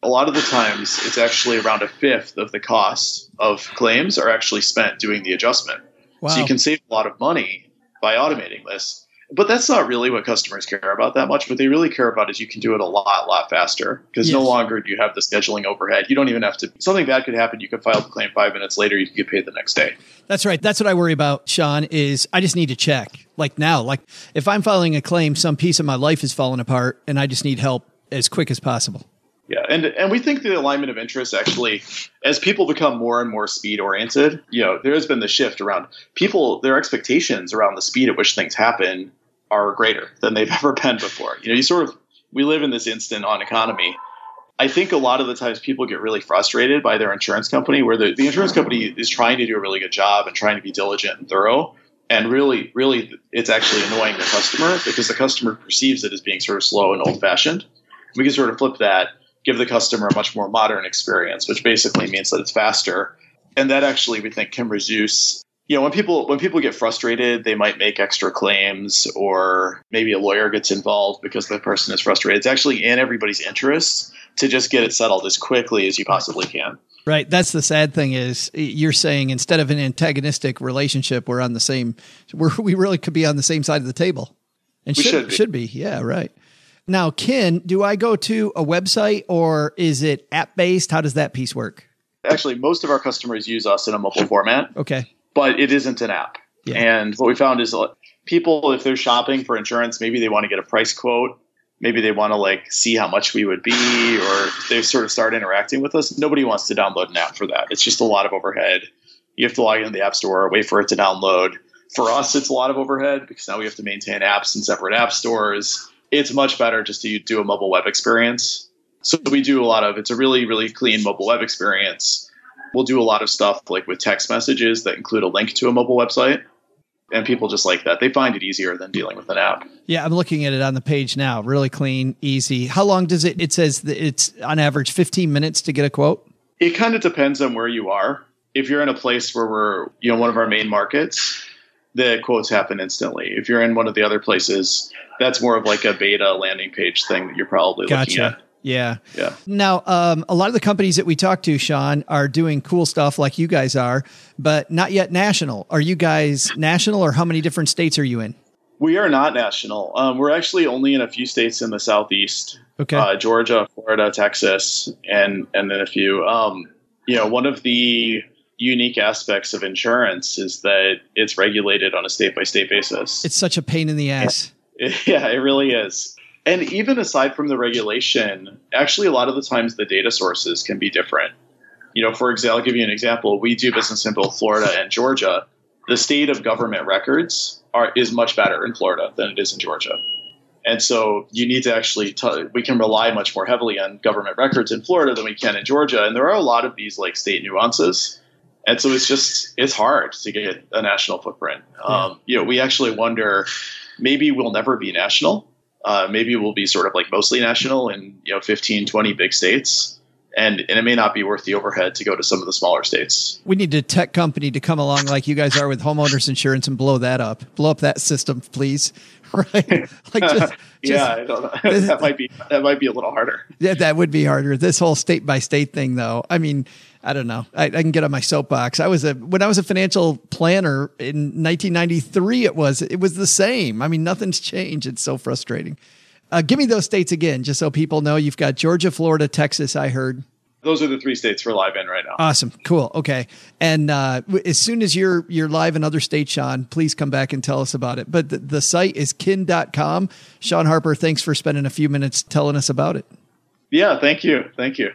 A lot of the times, it's actually around a fifth of the cost of claims are actually spent doing the adjustment. Wow. So you can save a lot of money by automating this. But that's not really what customers care about that much. What they really care about is you can do it a lot, lot faster because Yes. no longer do you have the scheduling overhead. You don't even have to – something bad could happen. You could file the claim five minutes later. You can get paid the next day. That's right. That's what I worry about, Sean, is I just need to check. Like now, like if I'm filing a claim, some piece of my life is falling apart and I just need help as quick as possible. Yeah, and and we think the alignment of interests actually, as people become more and more speed oriented, you know, there has been the shift around people, their expectations around the speed at which things happen are greater than they've ever been before. You know, you sort of, we live in this instant on economy. I think a lot of the times people get really frustrated by their insurance company where the, the insurance company is trying to do a really good job and trying to be diligent and thorough. And really, really, it's actually annoying the customer because the customer perceives it as being sort of slow and old fashioned. We can sort of flip that, give the customer a much more modern experience, which basically means that it's faster. And that actually, we think, can reduce, you know, when people when people get frustrated, they might make extra claims or maybe a lawyer gets involved because the person is frustrated. It's actually in everybody's interest to just get it settled as quickly as you possibly can. Right. That's the sad thing is you're saying instead of an antagonistic relationship, we're on the same, we're, we really could be on the same side of the table. And We should, should be. should be. Yeah, right. Now, Ken, do I go to a website or is it app-based? How does that piece work? Actually, most of our customers use us in a mobile format, Okay. but it isn't an app. Yeah. And what we found is uh, people, if they're shopping for insurance, maybe they want to get a price quote. Maybe they want to like see how much we would be, or they sort of start interacting with us. Nobody wants to download an app for that. It's just a lot of overhead. You have to log into the App Store, wait for it to download. For us, it's a lot of overhead because now we have to maintain apps in separate app stores. It's much better just to do a mobile web experience. So we do a lot of, it's a really, really clean mobile web experience. We'll do a lot of stuff like with text messages that include a link to a mobile website. And people just like that. They find it easier than dealing with an app. Yeah, I'm looking at it on the page now. Really clean, easy. How long does it, it says that it's on average fifteen minutes to get a quote? It kind of depends on where you are. If you're in a place where we're, you know, one of our main markets, the quotes happen instantly. If you're in one of the other places, that's more of like a beta landing page thing that you're probably looking Gotcha. at. Yeah. Yeah. Now, um, a lot of the companies that we talk to, Sean, are doing cool stuff like you guys are, but not yet national. Are you guys national, or how many different states are you in? We are not national. Um, we're actually only in a few states in the Southeast. Okay. Uh, Georgia, Florida, Texas, and, and then a few. Um, you know, one of the unique aspects of insurance is that it's regulated on a state-by-state basis. It's such a pain in the ass. Yeah, it really is. And even aside from the regulation, actually a lot of the times the data sources can be different. You know, for example, I'll give you an example. We do business in both Florida and Georgia. The state of government records are is much better in Florida than it is in Georgia. And so you need to actually, t- we can rely much more heavily on government records in Florida than we can in Georgia. And there are a lot of these like state nuances. And so it's just, it's hard to get a national footprint. Yeah. Um, you know, we actually wonder, maybe we'll never be national. Uh, maybe we'll be sort of like mostly national in, you know, fifteen, twenty big states. And, and it may not be worth the overhead to go to some of the smaller states. We need a tech company to come along like you guys are with homeowners insurance and blow that up. Blow up that system, please. Right? Like just, yeah, I don't know. that might be that might be a little harder. Yeah, that would be harder. This whole state by state thing, though. I mean, I don't know. I, I can get on my soapbox. I was a when I was a financial planner in nineteen ninety-three. It was it was the same. I mean, nothing's changed. It's so frustrating. Uh, give me those states again, just so people know. You've got Georgia, Florida, Texas. I heard. Those are the three states we're live in right now. Awesome. Cool. Okay. And uh, w- as soon as you're you're live in other states, Sean, please come back and tell us about it. But the, the site is kin dot com. Sean Harper, thanks for spending a few minutes telling us about it. Yeah, thank you. Thank you.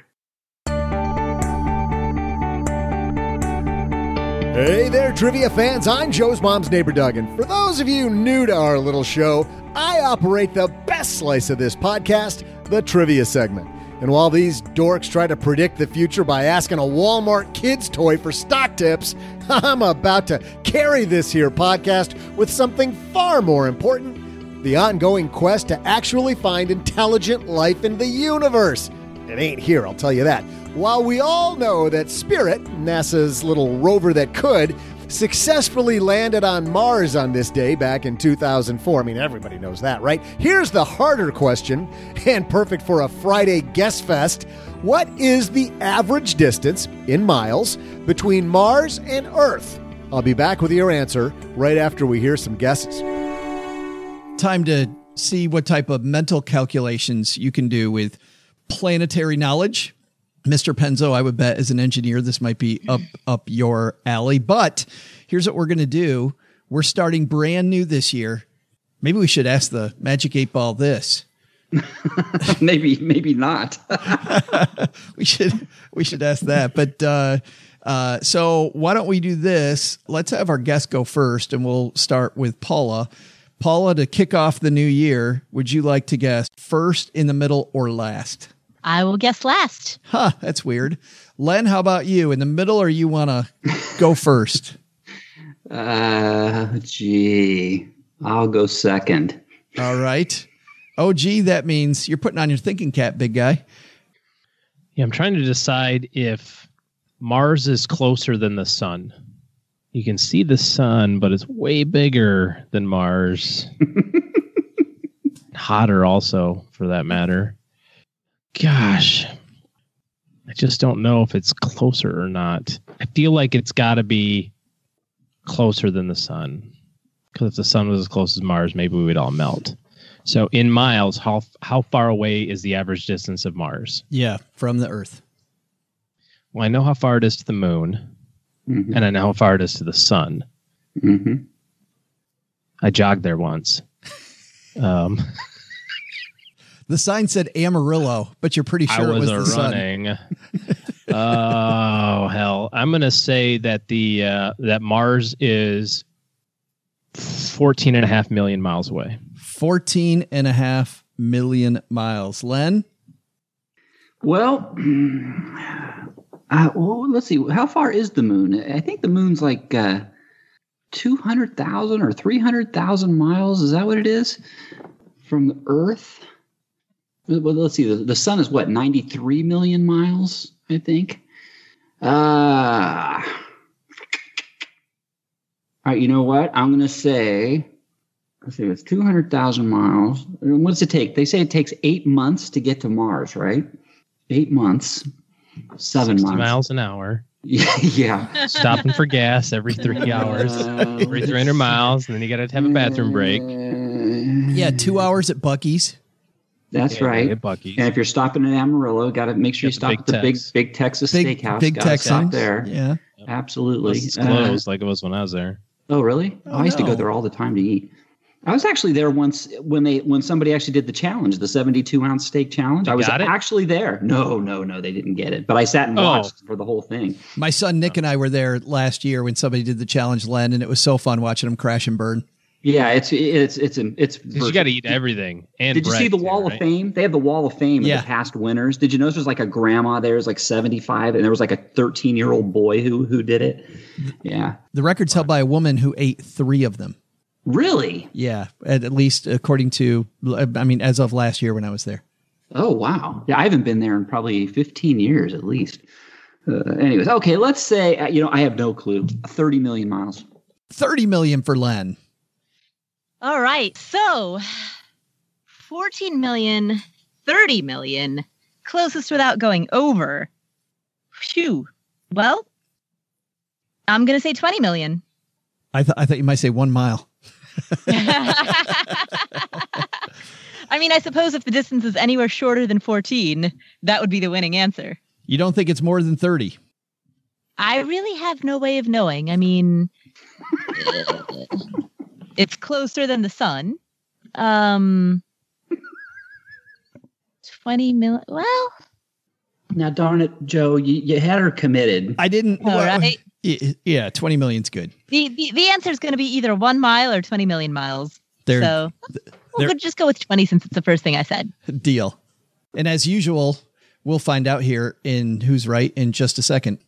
Hey there, trivia fans. I'm Joe's mom's neighbor, Doug. And for those of you new to our little show, I operate the best slice of this podcast, the trivia segment. And while these dorks try to predict the future by asking a Walmart kids toy for stock tips, I'm about to carry this here podcast with something far more important, the ongoing quest to actually find intelligent life in the universe. It ain't here, I'll tell you that. While we all know that Spirit, NASA's little rover that could, successfully landed on Mars on this day back in two thousand four. I mean, everybody knows that, right? Here's the harder question, and perfect for a Friday Guess Fest. What is the average distance in miles between Mars and Earth? I'll be back with your answer right after we hear some guesses. Time to see what type of mental calculations you can do with planetary knowledge. Mister Penzo, I would bet as an engineer, this might be up, up your alley, but here's what we're going to do. We're starting brand new this year. Maybe we should ask the Magic eight Ball this. maybe, maybe not. we should, we should ask that. But, uh, uh, so why don't we do this? Let's have our guest go first, and we'll start with Paula. Paula, to kick off the new year, would you like to guess first, in the middle, or last? I will guess last. Huh, that's weird. Len, how about you? In the middle, or you want to go first? Uh, gee, I'll go second. All right. Oh, gee, that means you're putting on your thinking cap, big guy. Yeah, I'm trying to decide if Mars is closer than the sun. You can see the sun, but it's way bigger than Mars. Hotter also, for that matter. Gosh, I just don't know if it's closer or not. I feel like it's got to be closer than the sun. Because if the sun was as close as Mars, maybe we would all melt. So in miles, how how far away is the average distance of Mars? Yeah, from the Earth. Well, I know how far it is to the moon. Mm-hmm. And I know how far it is to the sun. Mm-hmm. I jogged there once. Um, the sign said Amarillo, but you're pretty sure I was, it was the running. Oh, hell. I'm going to say that the uh, that Mars is fourteen and a half million miles away. fourteen and a half million miles. Len? Well... Uh, well, let's see. How far is the moon? I think the moon's like uh, two hundred thousand or three hundred thousand miles. Is that what it is? From the Earth? Well, let's see. The, the sun is what, ninety-three million miles, I think? Uh, all right, you know what? I'm going to say, let's see, it's two hundred thousand miles. What does it take? They say it takes eight months to get to Mars, right? Eight months. Seven miles. miles an hour. Yeah. Stopping for gas every three hours, uh, every three hundred miles, and then you got to have a bathroom break. Yeah, two hours at Buc-ee's. That's yeah, right. At Buc-ee's. And if you're stopping in Amarillo, got to make sure you stop at the big, big Texas big, Steakhouse. Big gotta Texas. Stop there. Yeah. Absolutely. It's closed uh, like it was when I was there. Oh, really? Oh, oh, I used no. to go there all the time to eat. I was actually there once when they when somebody actually did the challenge, the seventy-two ounce steak challenge. They I was got it? actually there. No, no, no, they didn't get it. But I sat and watched oh. for the whole thing. My son Nick and I were there last year when somebody did the challenge, Len, and it was so fun watching them crash and burn. Yeah, it's it's it's an it's. You got to eat everything. And did you see the Wall too, of right? Fame? They have the Wall of Fame yeah. of the past winners. Did you notice there's like a grandma there who's like seventy-five, and there was like a thirteen year old boy who who did it? Yeah, the record's held by a woman who ate three of them. Really? Yeah, at, at least according to, I mean, as of last year when I was there. Oh, wow. Yeah, I haven't been there in probably fifteen years at least. Uh, anyways, okay, let's say, uh, you know, I have no clue. thirty million miles. thirty million for Len. All right. So fourteen million, thirty million, closest without going over. Phew. Well, I'm going to say twenty million. I, th- I thought you might say one mile. I mean, I suppose if the distance is anywhere shorter than fourteen, that would be the winning answer. You don't think it's more than thirty? I really have no way of knowing. I mean, it's closer than the sun. Um, twenty million. Well, now, darn it, Joe, you, you had her committed. I didn't. All well, right. Yeah, twenty million's good. The, the the answer is going to be either one mile or twenty million miles. They're, so we'll just go with twenty since it's the first thing I said. Deal. And as usual, we'll find out here in Who's Right in just a second.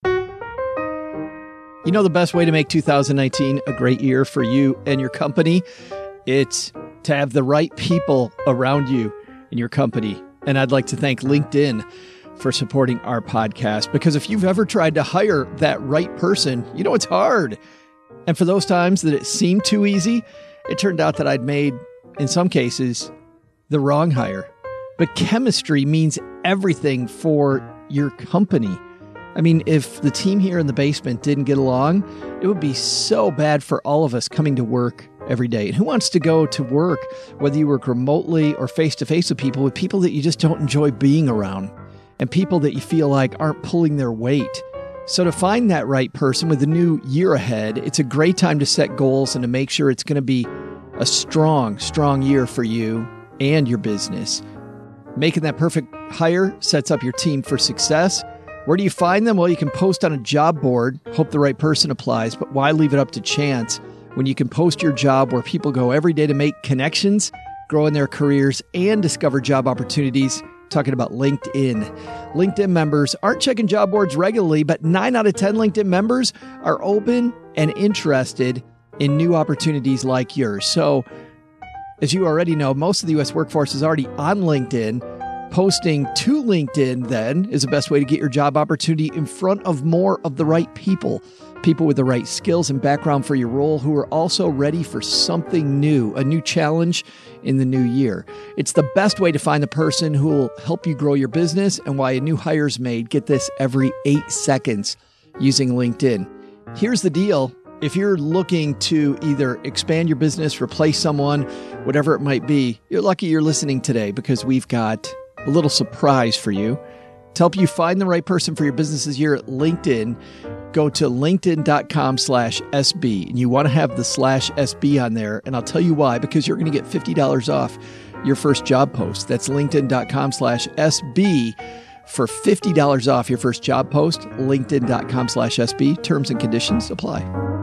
You know the best way to make two thousand nineteen a great year for you and your company? It's to have the right people around you in your company. And I'd like to thank LinkedIn for supporting our podcast, because if you've ever tried to hire that right person, you know it's hard. And for those times that it seemed too easy, it turned out that I'd made, in some cases, the wrong hire. But chemistry means everything for your company. I mean, if the team here in the basement didn't get along, it would be so bad for all of us coming to work every day. And who wants to go to work, whether you work remotely or face-to-face with people, with people that you just don't enjoy being around and people that you feel like aren't pulling their weight? So to find that right person with the new year ahead, it's a great time to set goals and to make sure it's going to be a strong, strong year for you and your business. Making that perfect hire sets up your team for success. Where do you find them? Well, you can post on a job board, hope the right person applies, but why leave it up to chance when you can post your job where people go every day to make connections, grow in their careers, and discover job opportunities? Talking about LinkedIn. LinkedIn members aren't checking job boards regularly, but nine out of ten LinkedIn members are open and interested in new opportunities like yours. So, as you already know, most of the U S workforce is already on LinkedIn. Posting to LinkedIn, then, is the best way to get your job opportunity in front of more of the right people. People with the right skills and background for your role who are also ready for something new, a new challenge in the new year. It's the best way to find the person who will help you grow your business and why a new hire is made. Get this, every eight seconds using LinkedIn. Here's the deal. If you're looking to either expand your business, replace someone, whatever it might be, you're lucky you're listening today, because we've got a little surprise for you. To help you find the right person for your business this year at LinkedIn, go to linkedin.com slash SB. And you want to have the slash S B on there. And I'll tell you why, because you're going to get fifty dollars off your first job post. That's linkedin.com slash SB for fifty dollars off your first job post. linkedin.com slash SB. Terms and conditions apply.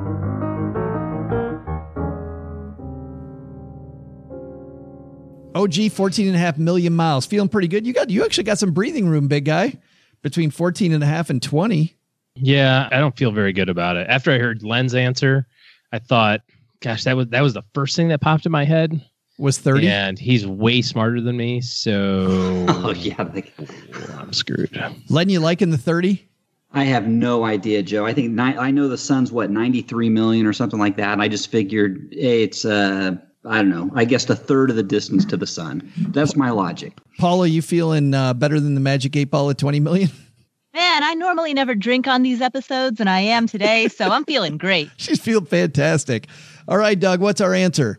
O G, fourteen and a half million miles. Feeling pretty good. You got, you actually got some breathing room, big guy, between fourteen and a half and twenty. Yeah, I don't feel very good about it. After I heard Len's answer, I thought, gosh, that was, that was the first thing that popped in my head. Was thirty? And he's way smarter than me. So Oh, yeah. They- I'm screwed. Len, you liking the thirty? I have no idea, Joe. I think ni- I know the sun's what, ninety-three million or something like that. And I just figured, hey, it's, uh, I don't know, I guess a third of the distance to the sun. That's my logic. Paula, you feeling uh, better than the Magic eight Ball at twenty million? Man, I normally never drink on these episodes, and I am today, so I'm feeling great. She's feeling fantastic. All right, Doug, what's our answer?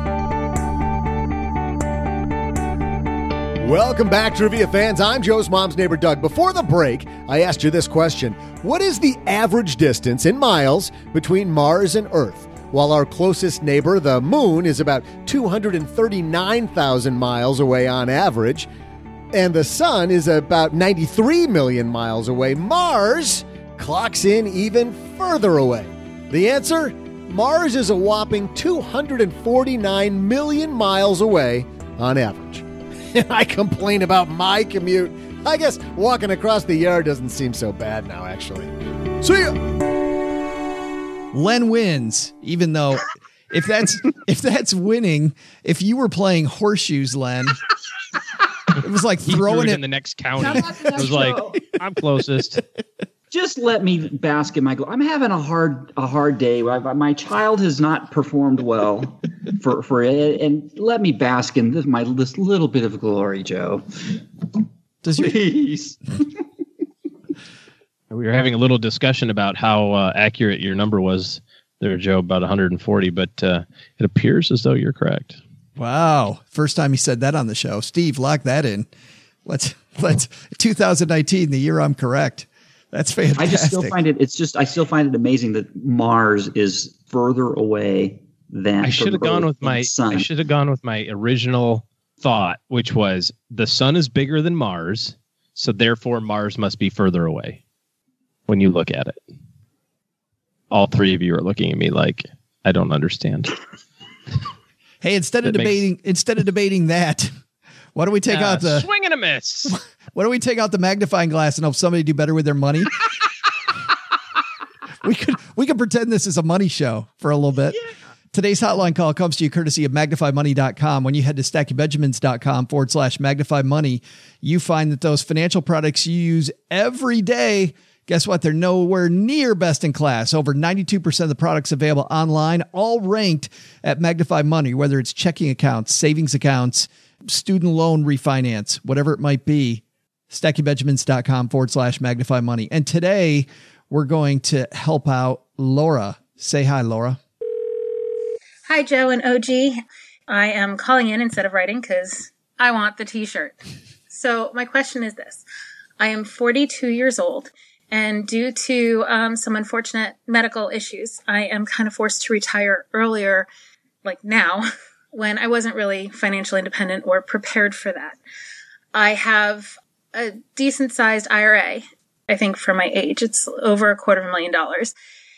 Welcome back, Trivia fans. I'm Joe's mom's neighbor, Doug. Before the break, I asked you this question. What is the average distance in miles between Mars and Earth? While our closest neighbor, the moon, is about two hundred thirty-nine thousand miles away on average, and the sun is about ninety-three million miles away, Mars clocks in even further away. The answer? Mars is a whopping two hundred forty-nine million miles away on average. And I complain about my commute. I guess walking across the yard doesn't seem so bad now, actually. See ya! Len wins, even though if that's if that's winning, if you were playing horseshoes, Len, it was like He threw throwing it it in the next county. It was like, I'm closest. Just let me bask in my glory. I'm having a hard a hard day. I, my child has not performed well for for it, and let me bask in this my this little bit of glory, Joe. Does your, Please. We were having a little discussion about how uh, accurate your number was there, Joe, about one hundred forty, but uh, it appears as though you're correct. wow. First time he said that on the show. Steve, lock that in. Let's let's two thousand nineteen, the year I'm correct. That's fantastic. I just still find it. It's just I still find it amazing that Mars is further away than I should have gone with my sun. I should have gone with my original thought, which was the sun is bigger than Mars, so therefore Mars must be further away. When you look at it, all three of you are looking at me like I don't understand. Hey, instead of That makes- debating instead of debating that, why don't we take Uh, out the swing and a miss. why don't we take out the magnifying glass and help somebody do better with their money? we could we could pretend this is a money show for a little bit. Today's hotline call comes to you courtesy of magnify money dot com. When you head to stackingbenjamins.com forward slash magnify money, you find that those financial products you use every day, guess what? They're nowhere near best in class. Over ninety-two percent of the products available online, all ranked at Magnify Money, whether it's checking accounts, savings accounts, student loan refinance, whatever it might be. stackingbenjamins.com forward slash magnify money. And today we're going to help out Laura. Say hi, Laura. Hi, Joe and O G. I am calling in instead of writing because I want the t-shirt. So my question is this. I am forty-two years old, and due to um, some unfortunate medical issues, I am kind of forced to retire earlier, like now, when I wasn't really financially independent or prepared for that. I have a decent-sized I R A, I think for my age. It's over a quarter of a million dollars.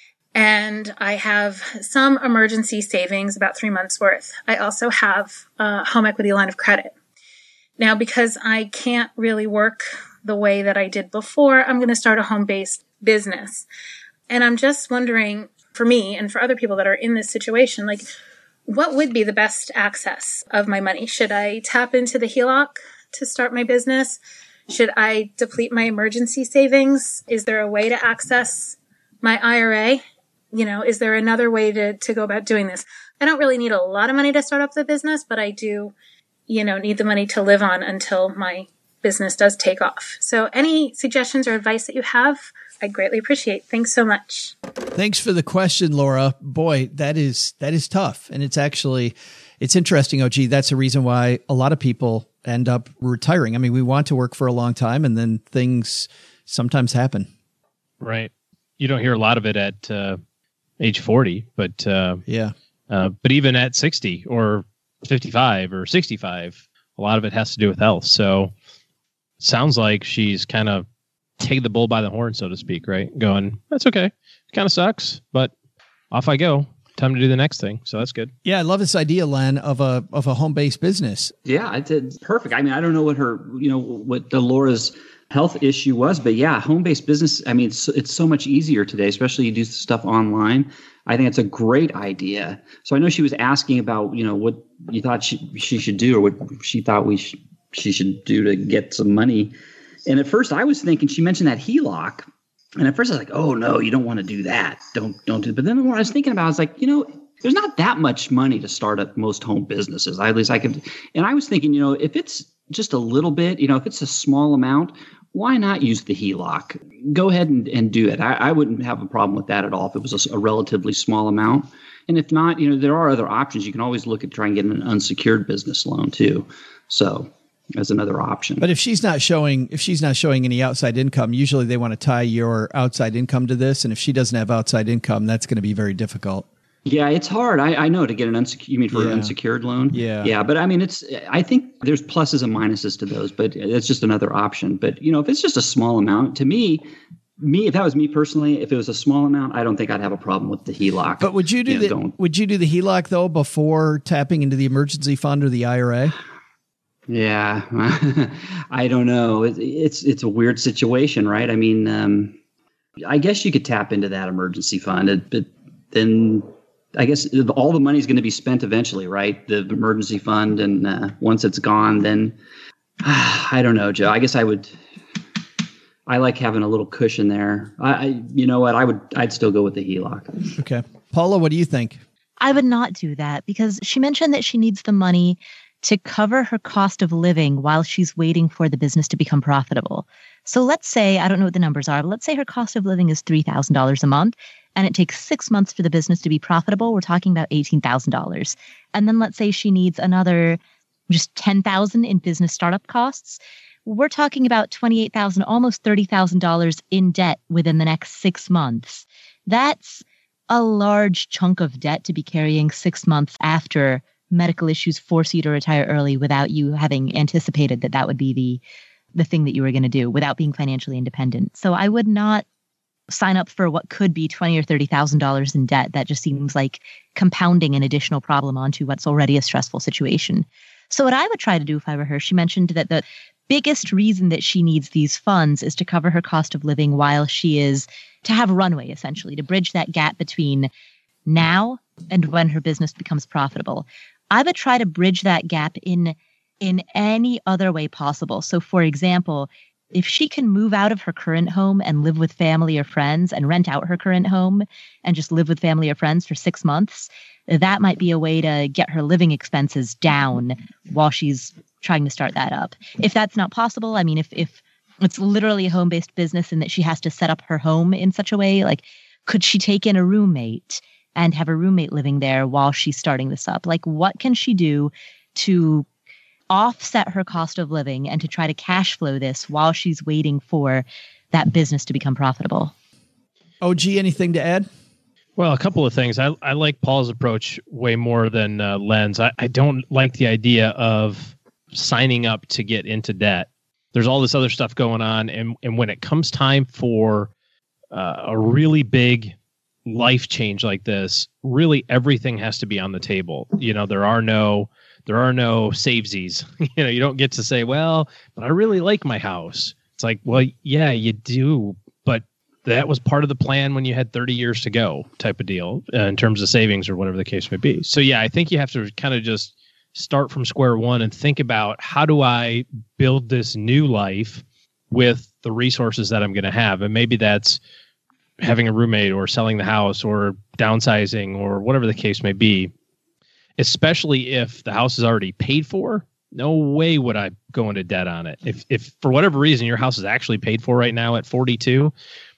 And I have some emergency savings, about three months worth. I also have a home equity line of credit. Now, because I can't really work the way that I did before, I'm going to start a home-based business. And I'm just wondering, for me and for other people that are in this situation, like, what would be the best access of my money? Should I tap into the H E L O C to start my business? Should I deplete my emergency savings? Is there a way to access my I R A? You know, is there another way to, to go about doing this? I don't really need a lot of money to start up the business, but I do, you know, need the money to live on until my business does take off. So any suggestions or advice that you have, I'd greatly appreciate. Thanks so much. Thanks for the question, Laura. Boy, that is, that is tough. And it's actually, it's interesting, O G. That's the reason why a lot of people end up retiring. I mean, we want to work for a long time and then things sometimes happen. Right. You don't hear a lot of it at uh, age forty, but uh, yeah. Uh, but even at sixty or fifty-five or sixty-five, a lot of it has to do with health. So sounds like she's kind of taking the bull by the horn, so to speak, right? Going, that's okay. It kind of sucks, but off I go. Time to do the next thing. So that's good. Yeah, I love this idea, Len, of a of a home-based business. Yeah, it's, it's perfect. I mean, I don't know what her, you know, what the Laura's health issue was, but yeah, home-based business. I mean, it's, it's so much easier today, especially you do stuff online. I think it's a great idea. So I know she was asking about, you know, what you thought she she should do, or what she thought we sh- she should do to get some money. And at first, I was thinking, she mentioned that H E L O C. And at first I was like, oh no, you don't want to do that. Don't, don't do it. But then the more I was thinking about it, I was like, you know, there's not that much money to start up most home businesses. At least I could. And I was thinking, you know, if it's just a little bit, you know, if it's a small amount, why not use the H E L O C? Go ahead and, and do it. I, I wouldn't have a problem with that at all if it was a, a relatively small amount. And if not, you know, there are other options. You can always look at trying to get an unsecured business loan too. So as another option. But if she's not showing, if she's not showing any outside income, usually they want to tie your outside income to this. And if she doesn't have outside income, that's going to be very difficult. Yeah, it's hard. I, I know to get an unsecured, you mean for yeah. an unsecured loan? Yeah. Yeah. But I mean, it's, I think there's pluses and minuses to those, but it's just another option. But, you know, if it's just a small amount, to me, me, if that was me personally, if it was a small amount, I don't think I'd have a problem with the H E L O C. But would you do you know, the, going, would you do the H E L O C though, before tapping into the emergency fund or the I R A? Yeah, I don't know. It, it's it's a weird situation, right? I mean, um, I guess you could tap into that emergency fund, but then I guess all the money is going to be spent eventually, right? The emergency fund, and uh, once it's gone, then uh, I don't know, Joe. I guess I would. I like having a little cushion there. I, I, you know what? I would. I'd still go with the H E L O C. Okay, Paula, what do you think? I would not do that because she mentioned that she needs the money to cover her cost of living while she's waiting for the business to become profitable. So let's say, I don't know what the numbers are, but let's say her cost of living is three thousand dollars a month and it takes six months for the business to be profitable. We're talking about eighteen thousand dollars. And then let's say she needs another just ten thousand dollars in business startup costs. We're talking about twenty-eight thousand dollars, almost thirty thousand dollars in debt within the next six months. That's a large chunk of debt to be carrying six months after medical issues force you to retire early without you having anticipated that that would be the the thing that you were going to do, without being financially independent. So I would not sign up for what could be twenty thousand dollars or thirty thousand dollars in debt. That just seems like compounding an additional problem onto what's already a stressful situation. So what I would try to do if I were her, she mentioned that the biggest reason that she needs these funds is to cover her cost of living while she is, to have runway essentially, to bridge that gap between now and when her business becomes profitable. I would try to bridge that gap in in any other way possible. So, for example, if she can move out of her current home and live with family or friends and rent out her current home and just live with family or friends for six months, that might be a way to get her living expenses down while she's trying to start that up. If that's not possible, I mean, if, if it's literally a home-based business and that she has to set up her home in such a way, like, could she take in a roommate and have a roommate living there while she's starting this up? Like, what can she do to offset her cost of living and to try to cash flow this while she's waiting for that business to become profitable? O G, anything to add? Well, a couple of things. I, I like Paul's approach way more than uh, Len's. I, I don't like the idea of signing up to get into debt. There's all this other stuff going on. And, and when it comes time for uh, a really big life change like this, really everything has to be on the table. You know, there are no... There are no savesies. You know, you don't get to say, well, but I really like my house. It's like, well, yeah, you do. But that was part of the plan when you had thirty years to go type of deal uh, in terms of savings or whatever the case may be. So, yeah, I think you have to kind of just start from square one and think about, how do I build this new life with the resources that I'm going to have? And maybe that's having a roommate or selling the house or downsizing or whatever the case may be. Especially if the house is already paid for, no way would I go into debt on it. If, if for whatever reason your house is actually paid for right now at forty-two,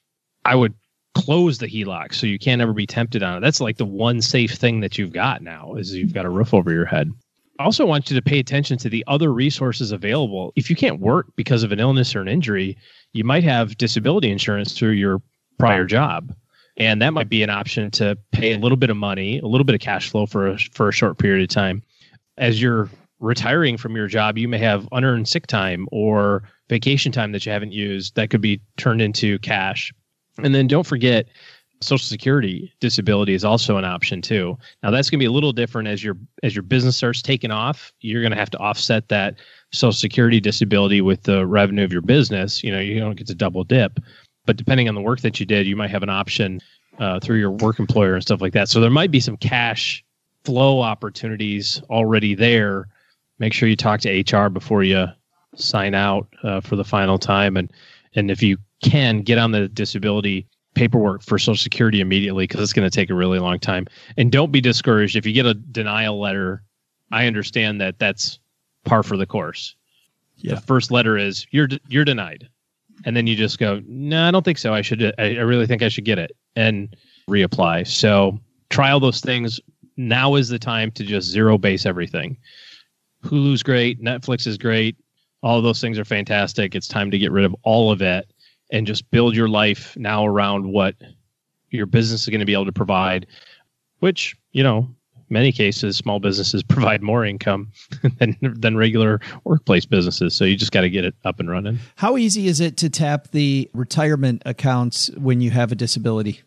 I would close the H E L O C so you can't ever be tempted on it. That's like the one safe thing that you've got now, is you've got a roof over your head. I also want you to pay attention to the other resources available. If you can't work because of an illness or an injury, you might have disability insurance through your prior job. And that might be an option to pay a little bit of money, a little bit of cash flow for a, for a short period of time. As you're retiring from your job, you may have unearned sick time or vacation time that you haven't used that could be turned into cash. And then don't forget, Social Security disability is also an option too. Now that's going to be a little different as your as your business starts taking off. You're going to have to offset that Social Security disability with the revenue of your business. You know, you don't get to double dip. But depending on the work that you did, you might have an option uh, through your work employer and stuff like that. So there might be some cash flow opportunities already there. Make sure you talk to H R before you sign out uh, for the final time. And, and if you can, get on the disability paperwork for Social Security immediately, because it's going to take a really long time. And don't be discouraged. If you get a denial letter, I understand that that's par for the course. Yeah. The first letter is, you're you're denied. And then you just go, no, I don't think so. I should. I, I really think I should get it and reapply. So try all those things. Now is the time to just zero base everything. Hulu's great. Netflix is great. All of those things are fantastic. It's time to get rid of all of it and just build your life now around what your business is going to be able to provide, which, you know, many cases, small businesses provide more income than than regular workplace businesses. So you just got to get it up and running. How easy is it to tap the retirement accounts when you have a disability?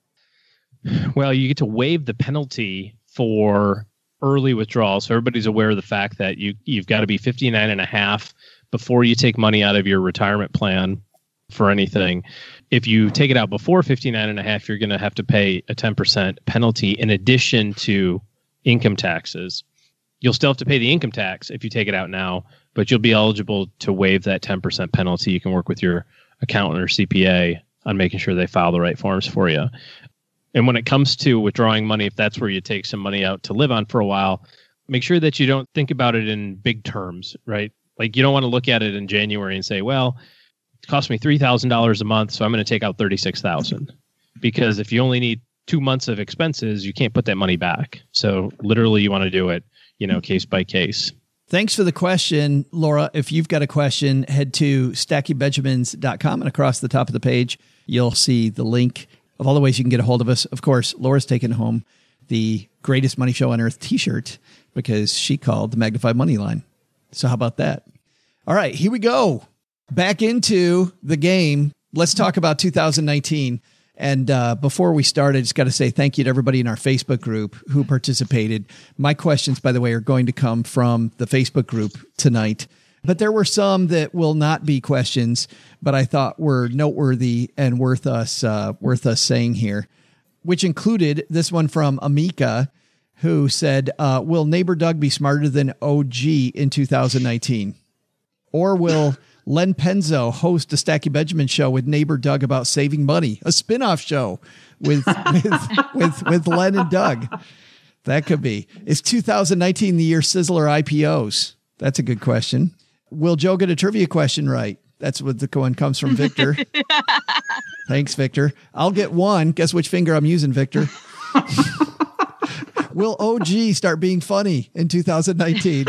Well, you get to waive the penalty for early withdrawal. So everybody's aware of the fact that you, you've got to be fifty-nine and a half before you take money out of your retirement plan for anything. If you take it out before fifty-nine and a half, you're going to have to pay a ten percent penalty in addition to income taxes. You'll still have to pay the income tax if you take it out now, but you'll be eligible to waive that ten percent penalty. You can work with your accountant or C P A on making sure they file the right forms for you. And when it comes to withdrawing money, if that's where you take some money out to live on for a while, make sure that you don't think about it in big terms, right? Like, you don't want to look at it in January and say, well, it cost me three thousand dollars a month, so I'm going to take out thirty-six thousand dollars. Because if you only need two months of expenses, you can't put that money back. So literally you want to do it, you know, case by case. Thanks for the question, Laura. If you've got a question, head to stacky benjamins dot com, and across the top of the page, you'll see the link of all the ways you can get a hold of us. Of course, Laura's taken home the Greatest Money Show on Earth t-shirt because she called the Magnified Money Line. So how about that? All right, here we go. Back into the game. Let's talk about two thousand nineteen. And uh, before we start, I just got to say thank you to everybody in our Facebook group who participated. My questions, by the way, are going to come from the Facebook group tonight. But there were some that will not be questions, but I thought were noteworthy and worth us uh, worth us saying here. which included this one from Amika, who said, uh, will Neighbor Doug be smarter than O G in two thousand nineteen? Or will Len Penzo host a Stacky Benjamin show with Neighbor Doug about saving money, a spinoff show with, with, with, with Len and Doug? That could be. Is two thousand nineteen the year Sizzler I P Os? That's a good question. Will Joe get a trivia question right? That's what the one comes from Victor. Thanks, Victor. I'll get one. Guess which finger I'm using, Victor. Will O G start being funny in two thousand nineteen?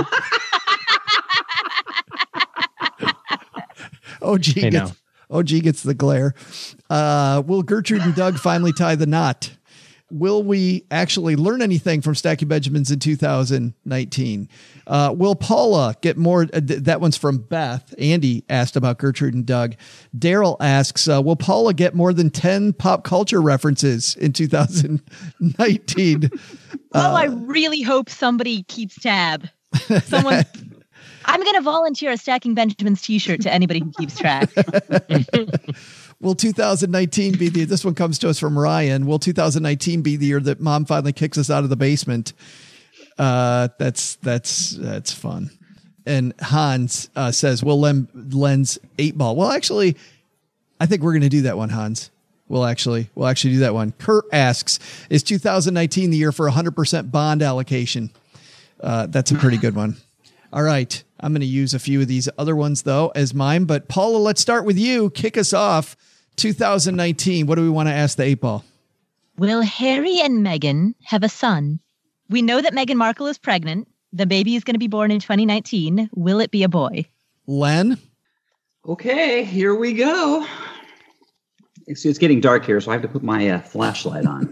O G Hey, gets, now. O G gets the glare. Uh, will Gertrude and Doug finally tie the knot? Will we actually learn anything from Stacky Benjamins in two thousand nineteen? Uh, will Paula get more? Uh, th- that one's from Beth. Andy asked about Gertrude and Doug. Daryl asks, uh, will Paula get more than ten pop culture references in two thousand nineteen? Oh, Uh, I really hope somebody keeps tab. Someone. I'm going to volunteer a Stacking Benjamins t-shirt to anybody who keeps track. Will two thousand nineteen be the, this one comes to us from Ryan. Will two thousand nineteen be the year that Mom finally kicks us out of the basement? Uh, that's, that's, that's fun. And Hans uh, says, will Len, Len's eight ball? Well, actually, I think we're going to do that one, Hans. We'll actually, we'll actually do that one. Kurt asks, is two thousand nineteen the year for one hundred percent bond allocation? Uh, that's a pretty good one. All right. I'm going to use a few of these other ones, though, as mine. But Paula, let's start with you. Kick us off. two thousand nineteen. What do we want to ask the eight ball? Will Harry and Meghan have a son? We know that Meghan Markle is pregnant. The baby is going to be born in twenty nineteen. Will it be a boy? Len? Okay, here we go. It's, it's getting dark here, so I have to put my uh, flashlight on.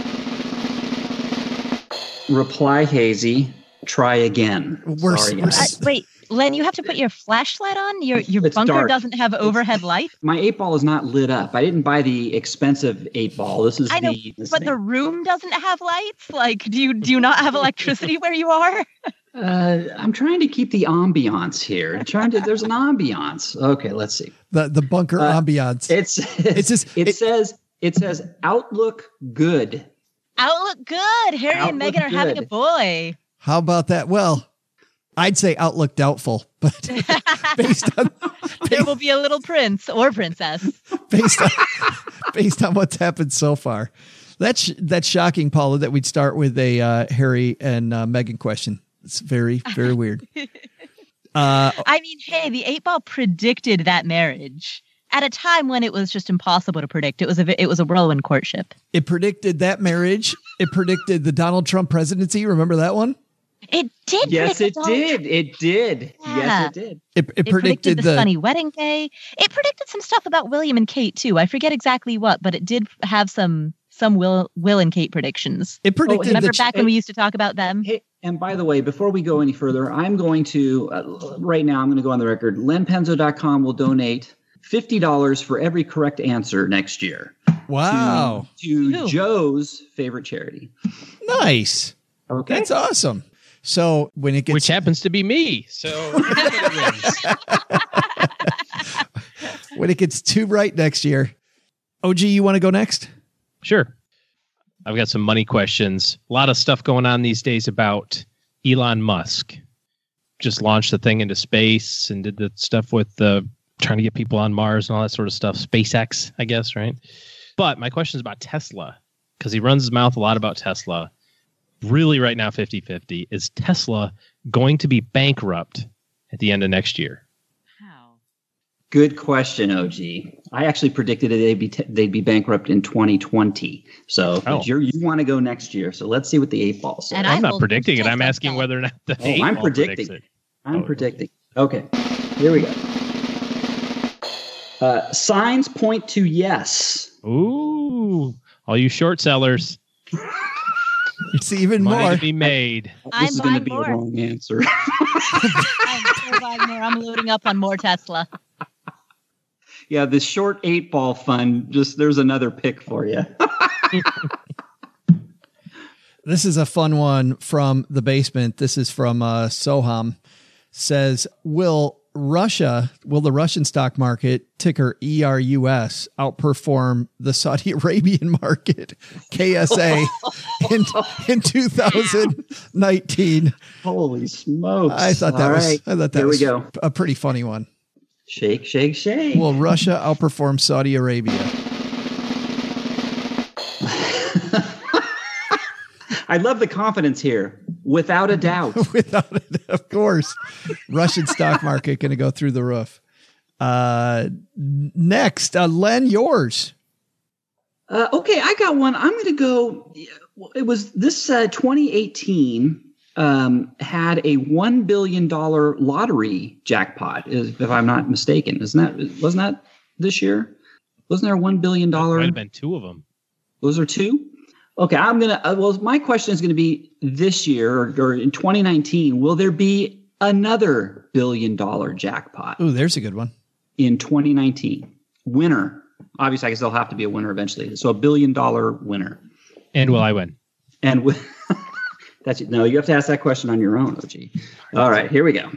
Reply, Hazy. Try again. We're, Sorry, we're, guys. Uh, wait, Len, you have to put your flashlight on? Your your It's bunker dark. doesn't have overhead light? My eight ball is not lit up. I didn't buy the expensive eight ball. This is I know, the. This but the room doesn't have lights? Like, do you do you not have electricity where you are? Uh, I'm trying to keep the ambiance here. I'm trying to. There's an ambiance. Okay, let's see. the, the bunker Uh, ambiance. It's It's just- it, it- says it says Outlook good. Outlook good. Harry and Outlook Meghan are having a good. boy. How about that? Well, I'd say outlook doubtful, but based on There will be a little prince or princess. based on based on what's happened so far, that's that's shocking, Paula, that we'd start with a uh, Harry and uh, Meghan question. It's very very weird. Uh, I mean, hey, the eight ball predicted that marriage at a time when it was just impossible to predict. It was a it was a whirlwind courtship. it predicted that marriage. It predicted the Donald Trump presidency. Remember that one? It did. Yes, predict it the did. It did. Yeah. Yes, it did. It, it, It predicted, the, the, sunny wedding day. It predicted some stuff about William and Kate too. I forget exactly what, but it did have some some Will Will and Kate predictions. it predicted Remember the ch- back when we used to talk about them? Hey, and by the way, before we go any further, I'm going to uh, right now. I'm going to go on the record. len penzo dot com will donate fifty dollars for every correct answer next year. wow, To, to Ooh. Joe's favorite charity. nice. Okay. That's awesome. So when it gets Which happens to be me. So everybody wins. when it gets too right next year, O G, you want to go next? Sure. I've got some money questions. A lot of stuff going on these days about Elon Musk. Just launched the thing into space and did the stuff with the trying to get people on Mars and all that sort of stuff. SpaceX, I guess, right? But my question is about Tesla, because he runs his mouth a lot about Tesla. Really right now, fifty-fifty. Is Tesla going to be bankrupt at the end of next year? How? Good question, O G. I actually predicted that they'd be t- they'd be bankrupt in twenty twenty. So Oh. but you're, you want to go next year. So let's see what the eight ball says. And I'm I not will predicting it. just I'm like asking that. whether or not the Oh, eight I'm ball predicting. predicts it. I'm Oh. predicting. Okay, here we go. Uh, signs point to yes. Ooh, all you short sellers, It's even money more. to be made. I'm This is going to buying be more. a wrong answer. I'm so buying more. I'm loading up on more Tesla. Yeah, this short eight ball fund. Just there's another pick for you. This is a fun one from the basement. This is from uh, Soham. Says, will Russia, will the Russian stock market, ticker E R U S, outperform the Saudi Arabian market, K S A, in, in two thousand nineteen? Holy smokes. I thought that All was, right. I thought that Here was we go. a pretty funny one. Shake, shake, shake. Will Russia outperform Saudi Arabia? I love the confidence here. Without a doubt. Without it, of course. Russian stock market going to go through the roof. Uh, next, uh, Len, yours. Uh, okay, I got one. I'm going to go. It was this uh, twenty eighteen um, had a one billion dollars lottery jackpot, if I'm not mistaken. Isn't that, wasn't that this year? Wasn't there a one billion dollars? Might have been two of them. Those are two? Okay, I'm going to, uh, well, my question is going to be this year or, or in twenty nineteen, will there be another billion dollar jackpot? Ooh, there's a good one. In twenty nineteen. Winner. Obviously, I guess there'll have to be a winner eventually. So a billion dollar winner. And will I win? And with, that's no, you have to ask that question on your own, O G. All right, here we go.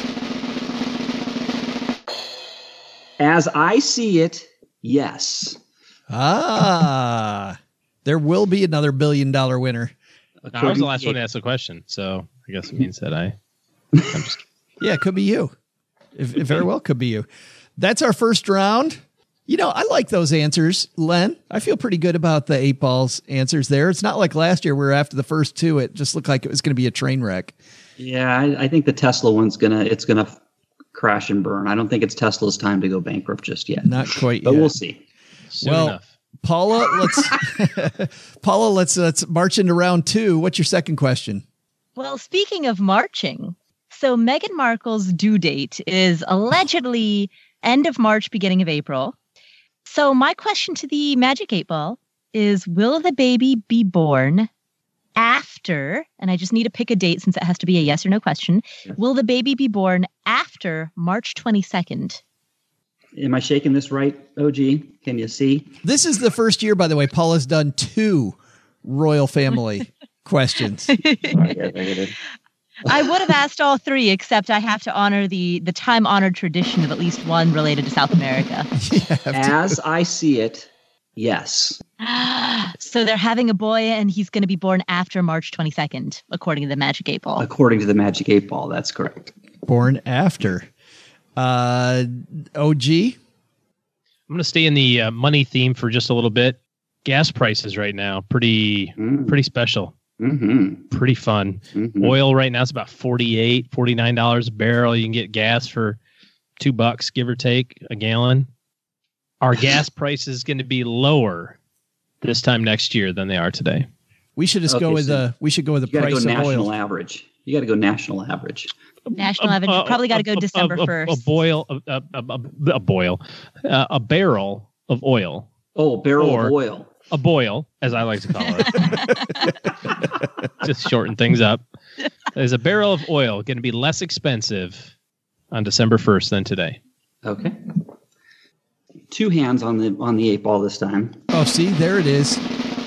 As I see it, yes. Ah, there will be another billion dollar winner. I was the last one to ask the question, so I guess it means that I. I'm just Yeah, it could be you. If, it very well could be you. That's our first round. You know, I like those answers, Len. I feel pretty good about the eight balls answers there. It's not like last year where after the first two, it just looked like it was going to be a train wreck. Yeah, I, I think the Tesla one's gonna it's gonna f- crash and burn. I don't think it's Tesla's time to go bankrupt just yet. Not quite but yet. we'll see. soon well, enough. Paula, let's Paula, let's let's march into round two. What's your second question? Well, speaking of marching, so Meghan Markle's due date is allegedly end of March, beginning of April. So my question to the Magic eight Ball is, will the baby be born after, and I just need to pick a date since it has to be a yes or no question, will the baby be born after March twenty-second? Am I shaking this right, O G? Can you see? This is the first year, by the way, Paula's done two royal family questions. I would have asked all three, except I have to honor the the time-honored tradition of at least one related to South America. As I see it, yes. So they're having a boy, and he's going to be born after March twenty-second, according to the Magic eight Ball. According to the Magic eight Ball, that's correct. Born after. Uh, O G? I'm going to stay in the uh, money theme for just a little bit. Gas prices right now, pretty Mm. pretty special. Mm-hmm. Pretty fun. Mm-hmm. Oil right now is about forty-eight, forty-nine dollars a barrel. You can get gas for two bucks, give or take, a gallon. Our gas price is going to be lower this time next year than they are today. We should just Okay, go with so the we should go with the You got to price go of national oil. average. You got to go national average. National average. You probably got to go December a, a, first. A boil, a, a, a, a boil, uh, a barrel of oil, Oh, barrel Or- of oil. a boil, as I like to call it. Just shorten things up. Is a barrel of oil going to be less expensive on December first than today? Okay. Two hands on the on the eight ball this time. Oh, see, there it is.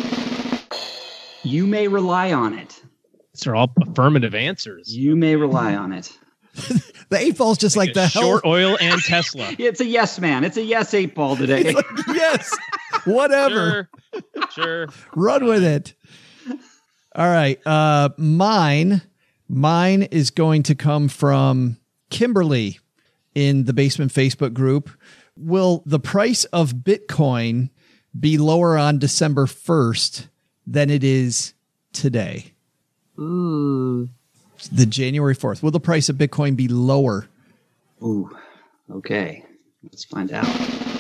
You may rely on it. These are all affirmative answers. You may rely on it. The eight ball's just like the Short hell. oil and Tesla. It's a yes, man. It's a yes eight ball today. It's like, yes, whatever. Sure, sure. Run with it. All right. Uh, mine, mine is going to come from Kimberly in the Basement Facebook group. Will the price of Bitcoin be lower on December first than it is today? Ooh. The January fourth. Will the price of Bitcoin be lower? Ooh. Okay. Let's find out.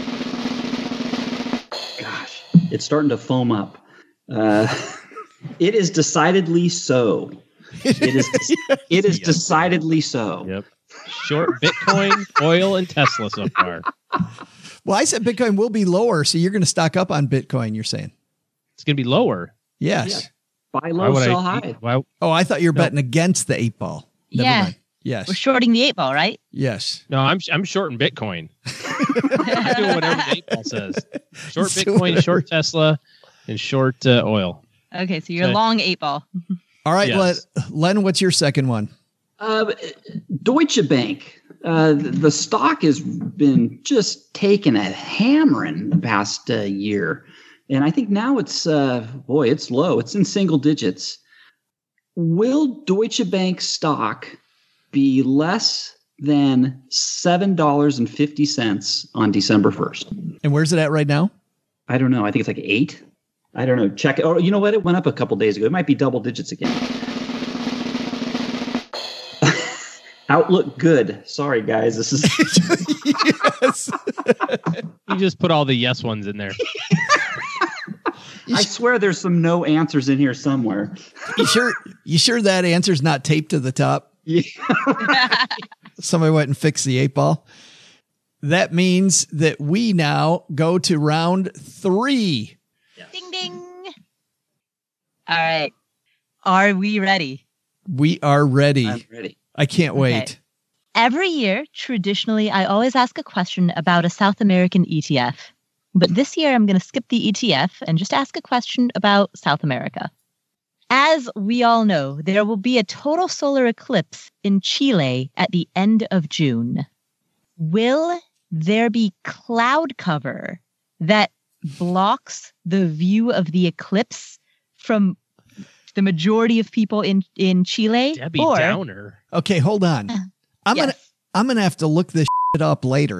Gosh, it's starting to foam up. Uh, it is decidedly so. It is. It is decidedly so. Yep. Short Bitcoin, oil, and Tesla so far. Well, I said Bitcoin will be lower, so you're going to stock up on Bitcoin, you're saying? It's going to be lower. Yes. Yeah. Buy Why low, would sell I? high. Why? Oh, I thought you were No. betting against the eight ball. Never Yeah. mind. Yes. We're shorting the eight ball, right? Yes. No, I'm I'm shorting Bitcoin. I'm doing whatever the eight ball says. Short So Bitcoin, whatever. short Tesla, and short uh, oil. Okay, so you're Okay. long eight ball. All right, Yes. Len, Len, what's your second one? Uh, Deutsche Bank. uh, the, the stock has been just taking a hammering the past uh, year. And I think now it's, uh, boy, it's low. It's in single digits. Will Deutsche Bank stock be less than seven dollars and fifty cents on December first? And where's it at right now? I don't know. I think it's like eight. I don't know. Check it. Or you know what? It went up a couple days ago. It might be double digits again. Outlook good. Sorry, guys. This is. Yes. You just put all the yes ones in there. I swear there's some no answers in here somewhere. You sure? You sure that answer's not taped to the top? Yeah. Somebody went and fixed the eight ball. That means that we now go to round three. Ding, ding. All right. Are we ready? We are ready. I'm ready. I can't wait. Okay. Every year, traditionally, I always ask a question about a South American E T F. But this year, I'm going to skip the E T F and just ask a question about South America. As we all know, there will be a total solar eclipse in Chile at the end of June. Will there be cloud cover that blocks the view of the eclipse from the majority of people in, in Chile? Debbie or, Downer. Okay, hold on. I'm Yes. gonna I'm gonna have to look this shit up later.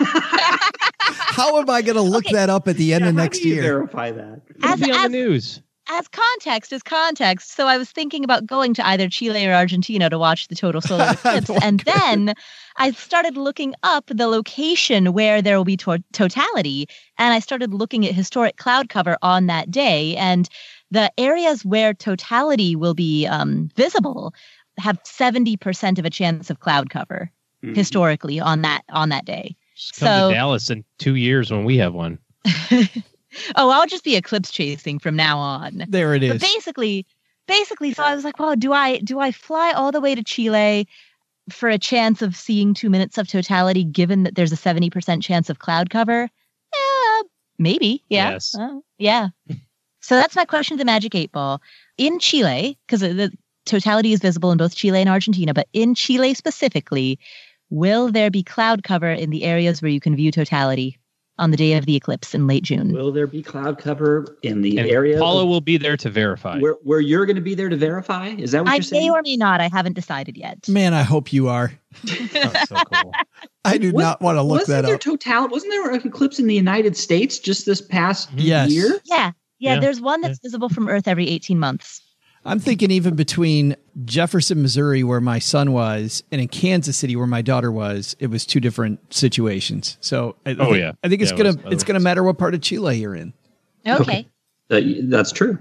How am I gonna look Okay. that up at the end Yeah, of how next do you year? verify that? It'll As- be on as- the news. As context is context. So I was thinking about going to either Chile or Argentina to watch the total solar eclipse. And then I started looking up the location where there will be to- totality. And I started looking at historic cloud cover on that day. And the areas where totality will be um, visible have seventy percent of a chance of cloud cover Mhm. historically on that on that day. Just come So- to Dallas in two years when we have one. Oh, I'll just be eclipse chasing from now on. There it But is. basically, basically, so I was like, well, do I do I fly all the way to Chile for a chance of seeing two minutes of totality, given that there's a seventy percent chance of cloud cover? Yeah, maybe. Yeah. Yes. Uh, yeah. So that's my question to the Magic eight Ball. In Chile, because the totality is visible in both Chile and Argentina, but in Chile specifically, will there be cloud cover in the areas where you can view totality on the day of the eclipse in late June? Will there be cloud cover in the And area Paula of- will be there to verify. where, where you're going to be there to verify? Is that what I you're saying? may or may not. I haven't decided yet. Man, I hope you are. Oh, so cool. I do Was- not want to look wasn't that there up. total? Wasn't there an eclipse in the United States just this past Yes. year? Yeah. Yeah, Yeah. there's one that's visible from Earth every eighteen months. I'm thinking even between Jefferson, Missouri, where my son was, and in Kansas City, where my daughter was, it was two different situations. So, I, Oh, think, yeah. I think it's Yeah, it gonna was it's otherwise. gonna matter what part of Chile you're in. Okay. That, that's true.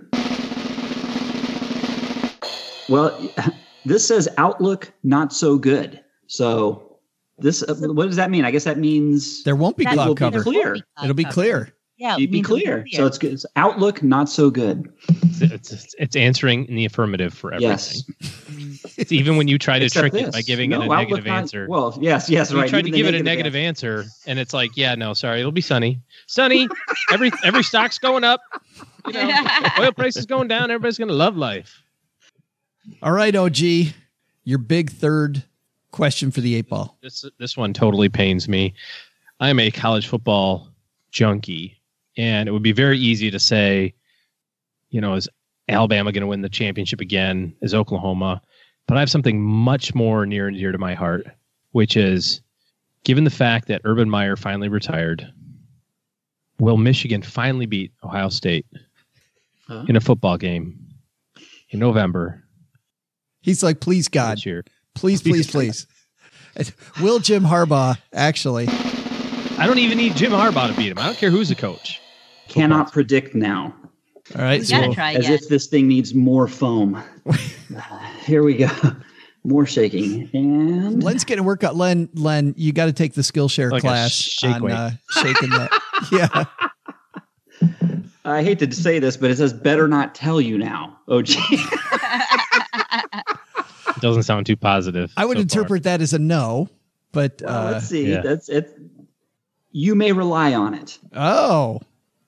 Well, this says Outlook not so good. So this, uh, what does that mean? I guess that means There won't be That cloud will be cover. clear. It'll be clear. Yeah, it You'd be means it'll clear. So it's, good. It's Outlook not so good. It's, it's, it's answering in the affirmative for everything. Yes. It's even when you try to Except trick it this. by giving No, it a Outlook negative not- answer. Well, yes, yes, You right. tried even to the give it a negative answer. answer, and it's like, yeah, no, sorry, it'll be sunny. Sunny. Every every stock's going up. You know, oil prices going down. Everybody's gonna love life. All right, O G, your big third question for the eight ball. This this one totally pains me. I am a college football junkie, and it would be very easy to say, you know, is Alabama going to win the championship again? Is Oklahoma? But I have something much more near and dear to my heart, which is, given the fact that Urban Meyer finally retired, will Michigan finally beat Ohio State Huh? in a football game in November He's like, please, God, this year? please, please, please. Will Jim Harbaugh actually? I don't even need Jim Harbaugh to beat him. I don't care who's the coach. Cannot predict now. All right, We so gotta try As again. if this thing needs more foam. Here we go. More shaking. And Len's getting a workout. Len, Len, you got to take the Skillshare Like a class shake on weight. uh, shaking that. Yeah. I hate to say this, but it says better not tell you now. Oh, gee. It doesn't sound too positive. I would so far. interpret that as a no, but Well, uh, let's see. yeah. That's it. You may rely on it. oh,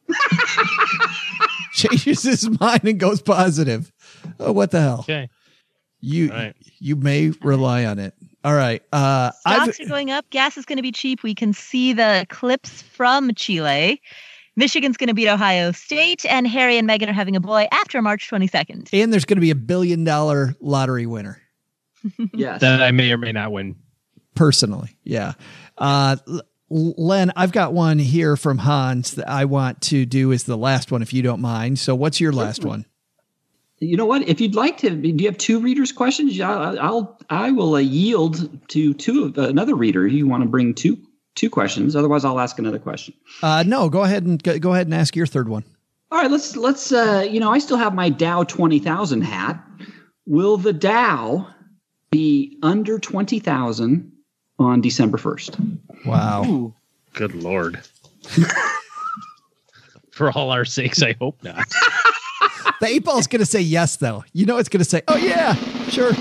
changes his mind and goes positive. Oh, what the hell? Okay. You All right. you may rely on it. All right. Uh, Stocks I've, are going up. Gas is going to be cheap. We can see the clips from Chile. Michigan's going to beat Ohio State, and Harry and Meghan are having a boy after March twenty-second. and there's going to be a billion dollar lottery winner. Yes. That I may or may not win. Personally. Yeah. Uh, L- Len, I've got one here from Hans that I want to do as the last one, if you don't mind. So what's your last one? You know what? If you'd like to, do you have two readers' questions? I'll, I'll I will uh, yield to two of uh, another reader. You want to bring two two questions? Otherwise, I'll ask another question. Uh, no, go ahead and go ahead and ask your third one. All right, let's let's. Uh, you know, I still have my Dow twenty thousand hat. Will the Dow be under twenty thousand on December first? Wow. Ooh, good Lord. For all our sakes, I hope not. The eight ball is going to say yes, though. You know it's going to say, oh, yeah, sure.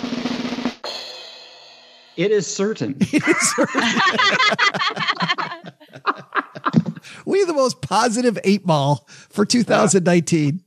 It is certain. It is certain. We have the most positive eight ball for two thousand nineteen.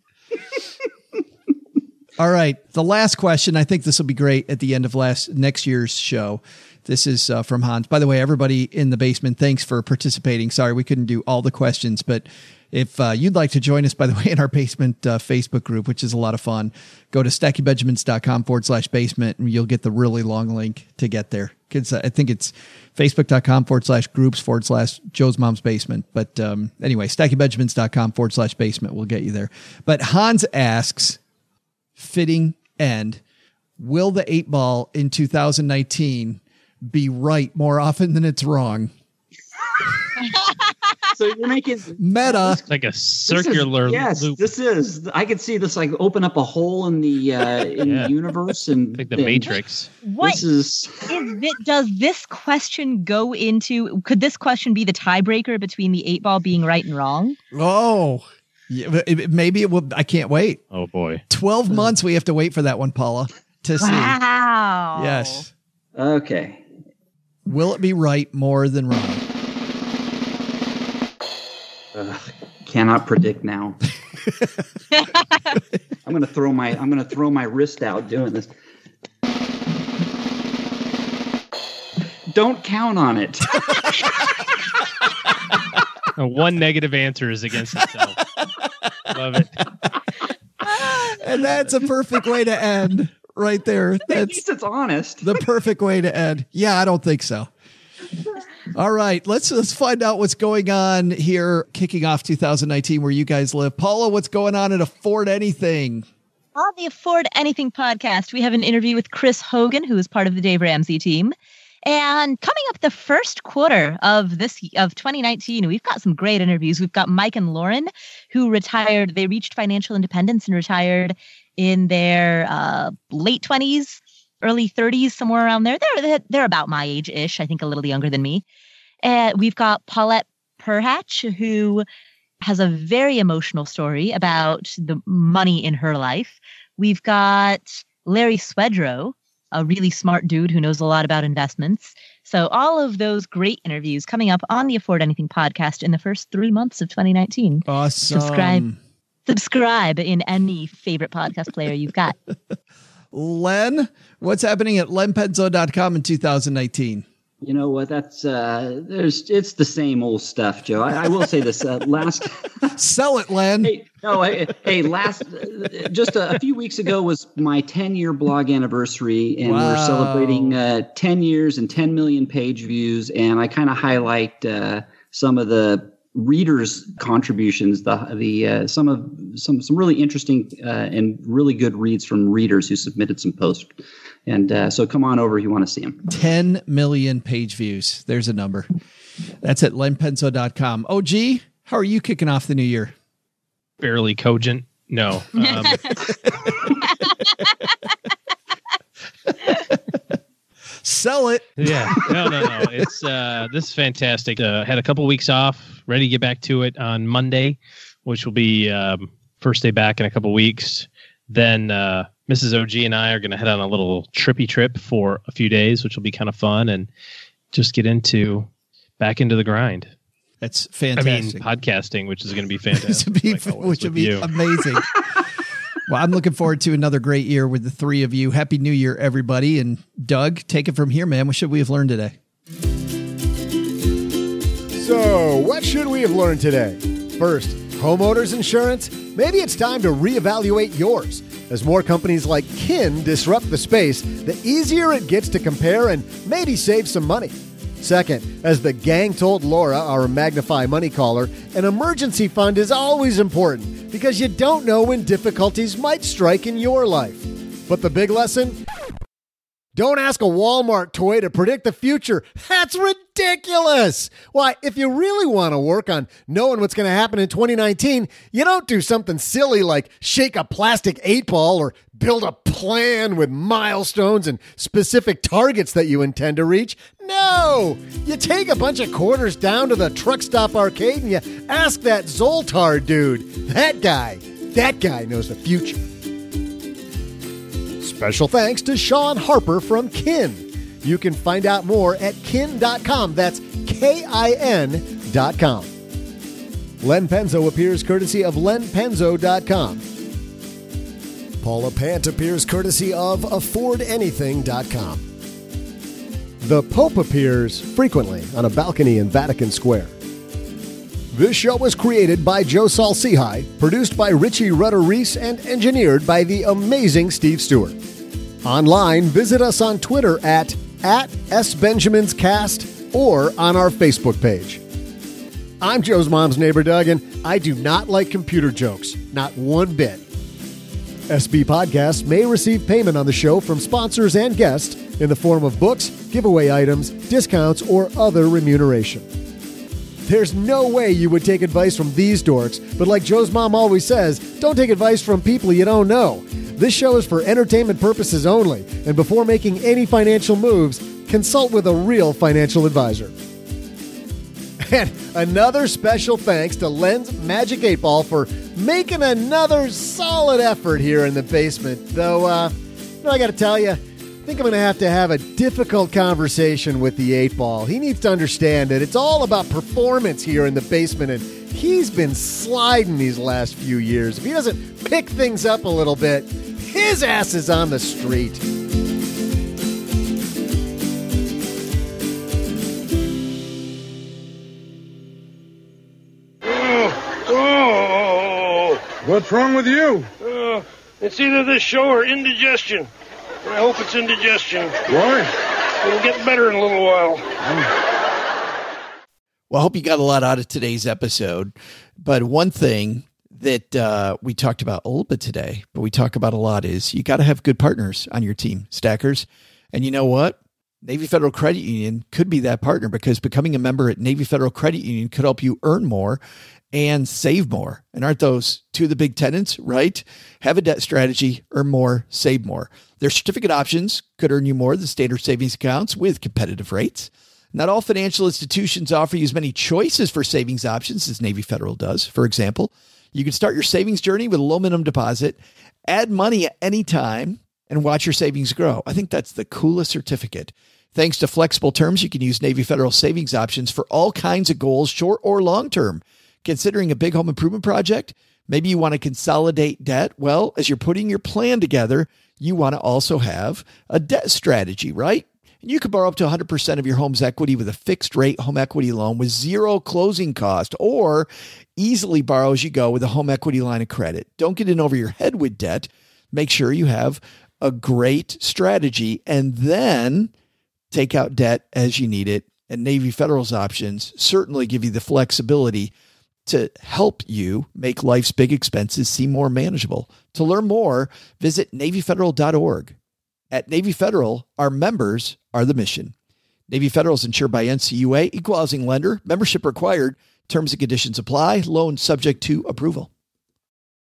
All right. The last question. I think this will be great at the end of last next year's show. This is uh, from Hans. By the way, everybody in the basement, thanks for participating. Sorry, we couldn't do all the questions, but if uh, you'd like to join us, by the way, in our basement uh, Facebook group, which is a lot of fun, go to stackingbenjamins.com forward slash basement, and you'll get the really long link to get there. Kids, I think it's facebook.com forward slash groups forward slash Joe's Mom's Basement. But um, anyway, stackingbenjamins.com forward slash basement will get you there. But Hans asks, fitting end, will the eight ball in two thousand nineteen be right more often than it's wrong? So you're making meta like a circular this is, yes, loop. This is. I could see this like open up a hole in the uh, in Yeah. the universe and Like the and Matrix. What This is is it? Does this question go into? Could this question be the tiebreaker between the eight ball being right and wrong? Oh, yeah, but it- maybe it will. I can't wait. Oh boy. twelve months we have to wait for that one, Paula, to see. Wow. Yes. okay. Will it be right more than wrong? Ugh, cannot predict now. I'm gonna throw my I'm gonna throw my wrist out doing this. Don't count on it. Uh, one negative answer is against itself. Love it. And that's a perfect way to end right there. At That's least it's honest. the perfect way to end. Yeah, I don't think so. All right, let's let's find out what's going on here, kicking off two thousand nineteen, where you guys live. Paula, what's going on at Afford Anything? On the Afford Anything podcast, we have an interview with Chris Hogan, who is part of the Dave Ramsey team. And coming up the first quarter of this of twenty nineteen, we've got some great interviews. We've got Mike and Lauren, who retired. They reached financial independence and retired in their uh, late twenties, early thirties, somewhere around there. They're they're about my age-ish, I think a little younger than me. And we've got Paulette Perhatch, who has a very emotional story about the money in her life. We've got Larry Swedrow, a really smart dude who knows a lot about investments. So all of those great interviews coming up on the Afford Anything podcast in the first three months of twenty nineteen. Awesome. Subscribe. Subscribe in any favorite podcast player you've got. Len, what's happening at len penzo dot com in two thousand nineteen? You know what? That's uh, there's it's the same old stuff, Joe. I, I will say this: uh, last Sell it, Len. hey, no, I, hey, last uh, just a, a few weeks ago was my ten-year blog anniversary, and Wow. we're celebrating uh, ten years and ten million page views. And I kind of highlight uh, some of the readers' contributions, the the uh, some of some some really interesting uh, and really good reads from readers who submitted some posts. And uh, so come on over if you want to see them. ten million page views. There's a number. That's at len penzo dot com. O G, how are you kicking off the new year? Barely cogent. No. Um, Sell it. yeah. No, no, no. It's uh, this is fantastic. Uh, had a couple weeks off, ready to get back to it on Monday, which will be um, first day back in a couple weeks. Then uh, Missus O G and I are going to head on a little trippy trip for a few days, which will be kind of fun and just get into back into the grind. That's I fantastic. mean, podcasting, which is going to be fantastic. To be- like always which would with be you. amazing. Well, I'm looking forward to another great year with the three of you. Happy New Year, everybody, and Doug, take it from here, man. What should we have learned today? So, what should we have learned today? First, homeowners insurance? Maybe it's time to reevaluate yours. As more companies like Kin disrupt the space, the easier it gets to compare and maybe save some money. Second, as the gang told Laura, our Magnify Money caller, an emergency fund is always important because you don't know when difficulties might strike in your life. But the big lesson? Don't ask a Walmart toy to predict the future. That's ridiculous. Why, if you really want to work on knowing what's going to happen in twenty nineteen, you don't do something silly like shake a plastic eight ball or build a plan with milestones and specific targets that you intend to reach. No! You take a bunch of quarters down to the truck stop arcade and you ask that Zoltar dude. That guy, that guy knows the future. Special thanks to Sean Harper from Kin. You can find out more at kin dot com. That's K I N dot com. Len Penzo appears courtesy of len penzo dot com. Paula Pant appears courtesy of afford anything dot com. The Pope appears frequently on a balcony in Vatican Square. This show was created by Joe Saul-Sehy, produced by Richie Rutter-Reese, and engineered by the amazing Steve Stewart. Online, visit us on Twitter at, at SBenjaminsCast or on our Facebook page. I'm Joe's mom's neighbor, Doug, and I do not like computer jokes, not one bit. S B Podcasts may receive payment on the show from sponsors and guests in the form of books, giveaway items, discounts, or other remuneration. There's no way you would take advice from these dorks, but like Joe's mom always says, don't take advice from people you don't know. This show is for entertainment purposes only, and before making any financial moves, consult with a real financial advisor. And another special thanks to Len's Magic eight Ball for making another solid effort here in the basement. Though, uh, you know, I got to tell you, I think I'm going to have to have a difficult conversation with the eight Ball. He needs to understand that it's all about performance here in the basement, and he's been sliding these last few years. If he doesn't pick things up a little bit, his ass is on the street. What's wrong with you? Uh, it's either this show or indigestion. I hope it's indigestion. Why? It'll get better in a little while. Well, I hope you got a lot out of today's episode. But one thing that uh, we talked about a little bit today, but we talk about a lot, is you got to have good partners on your team, stackers. And you know what? Navy Federal Credit Union could be that partner, because becoming a member at Navy Federal Credit Union could help you earn more and save more. And aren't those two of the big tenets, right? Have a debt strategy, earn more, save more. Their certificate options could earn you more than standard savings accounts with competitive rates. Not all financial institutions offer you as many choices for savings options as Navy Federal does. For example, you can start your savings journey with a low minimum deposit, add money at any time, and watch your savings grow. I think that's the coolest certificate. Thanks to flexible terms, you can use Navy Federal savings options for all kinds of goals, short or long term. Considering a big home improvement project, maybe you want to consolidate debt. Well, as you're putting your plan together, you want to also have a debt strategy, right? And you can borrow up to one hundred percent of your home's equity with a fixed rate home equity loan with zero closing cost, or easily borrow as you go with a home equity line of credit. Don't get in over your head with debt. Make sure you have a great strategy, and then take out debt as you need it. And Navy Federal's options certainly give you the flexibility to help you make life's big expenses seem more manageable. To learn more, visit Navy Federal dot org. At Navy Federal, our members are the mission. Navy Federal is insured by N C U A, equal housing lender, membership required, terms and conditions apply, loan subject to approval.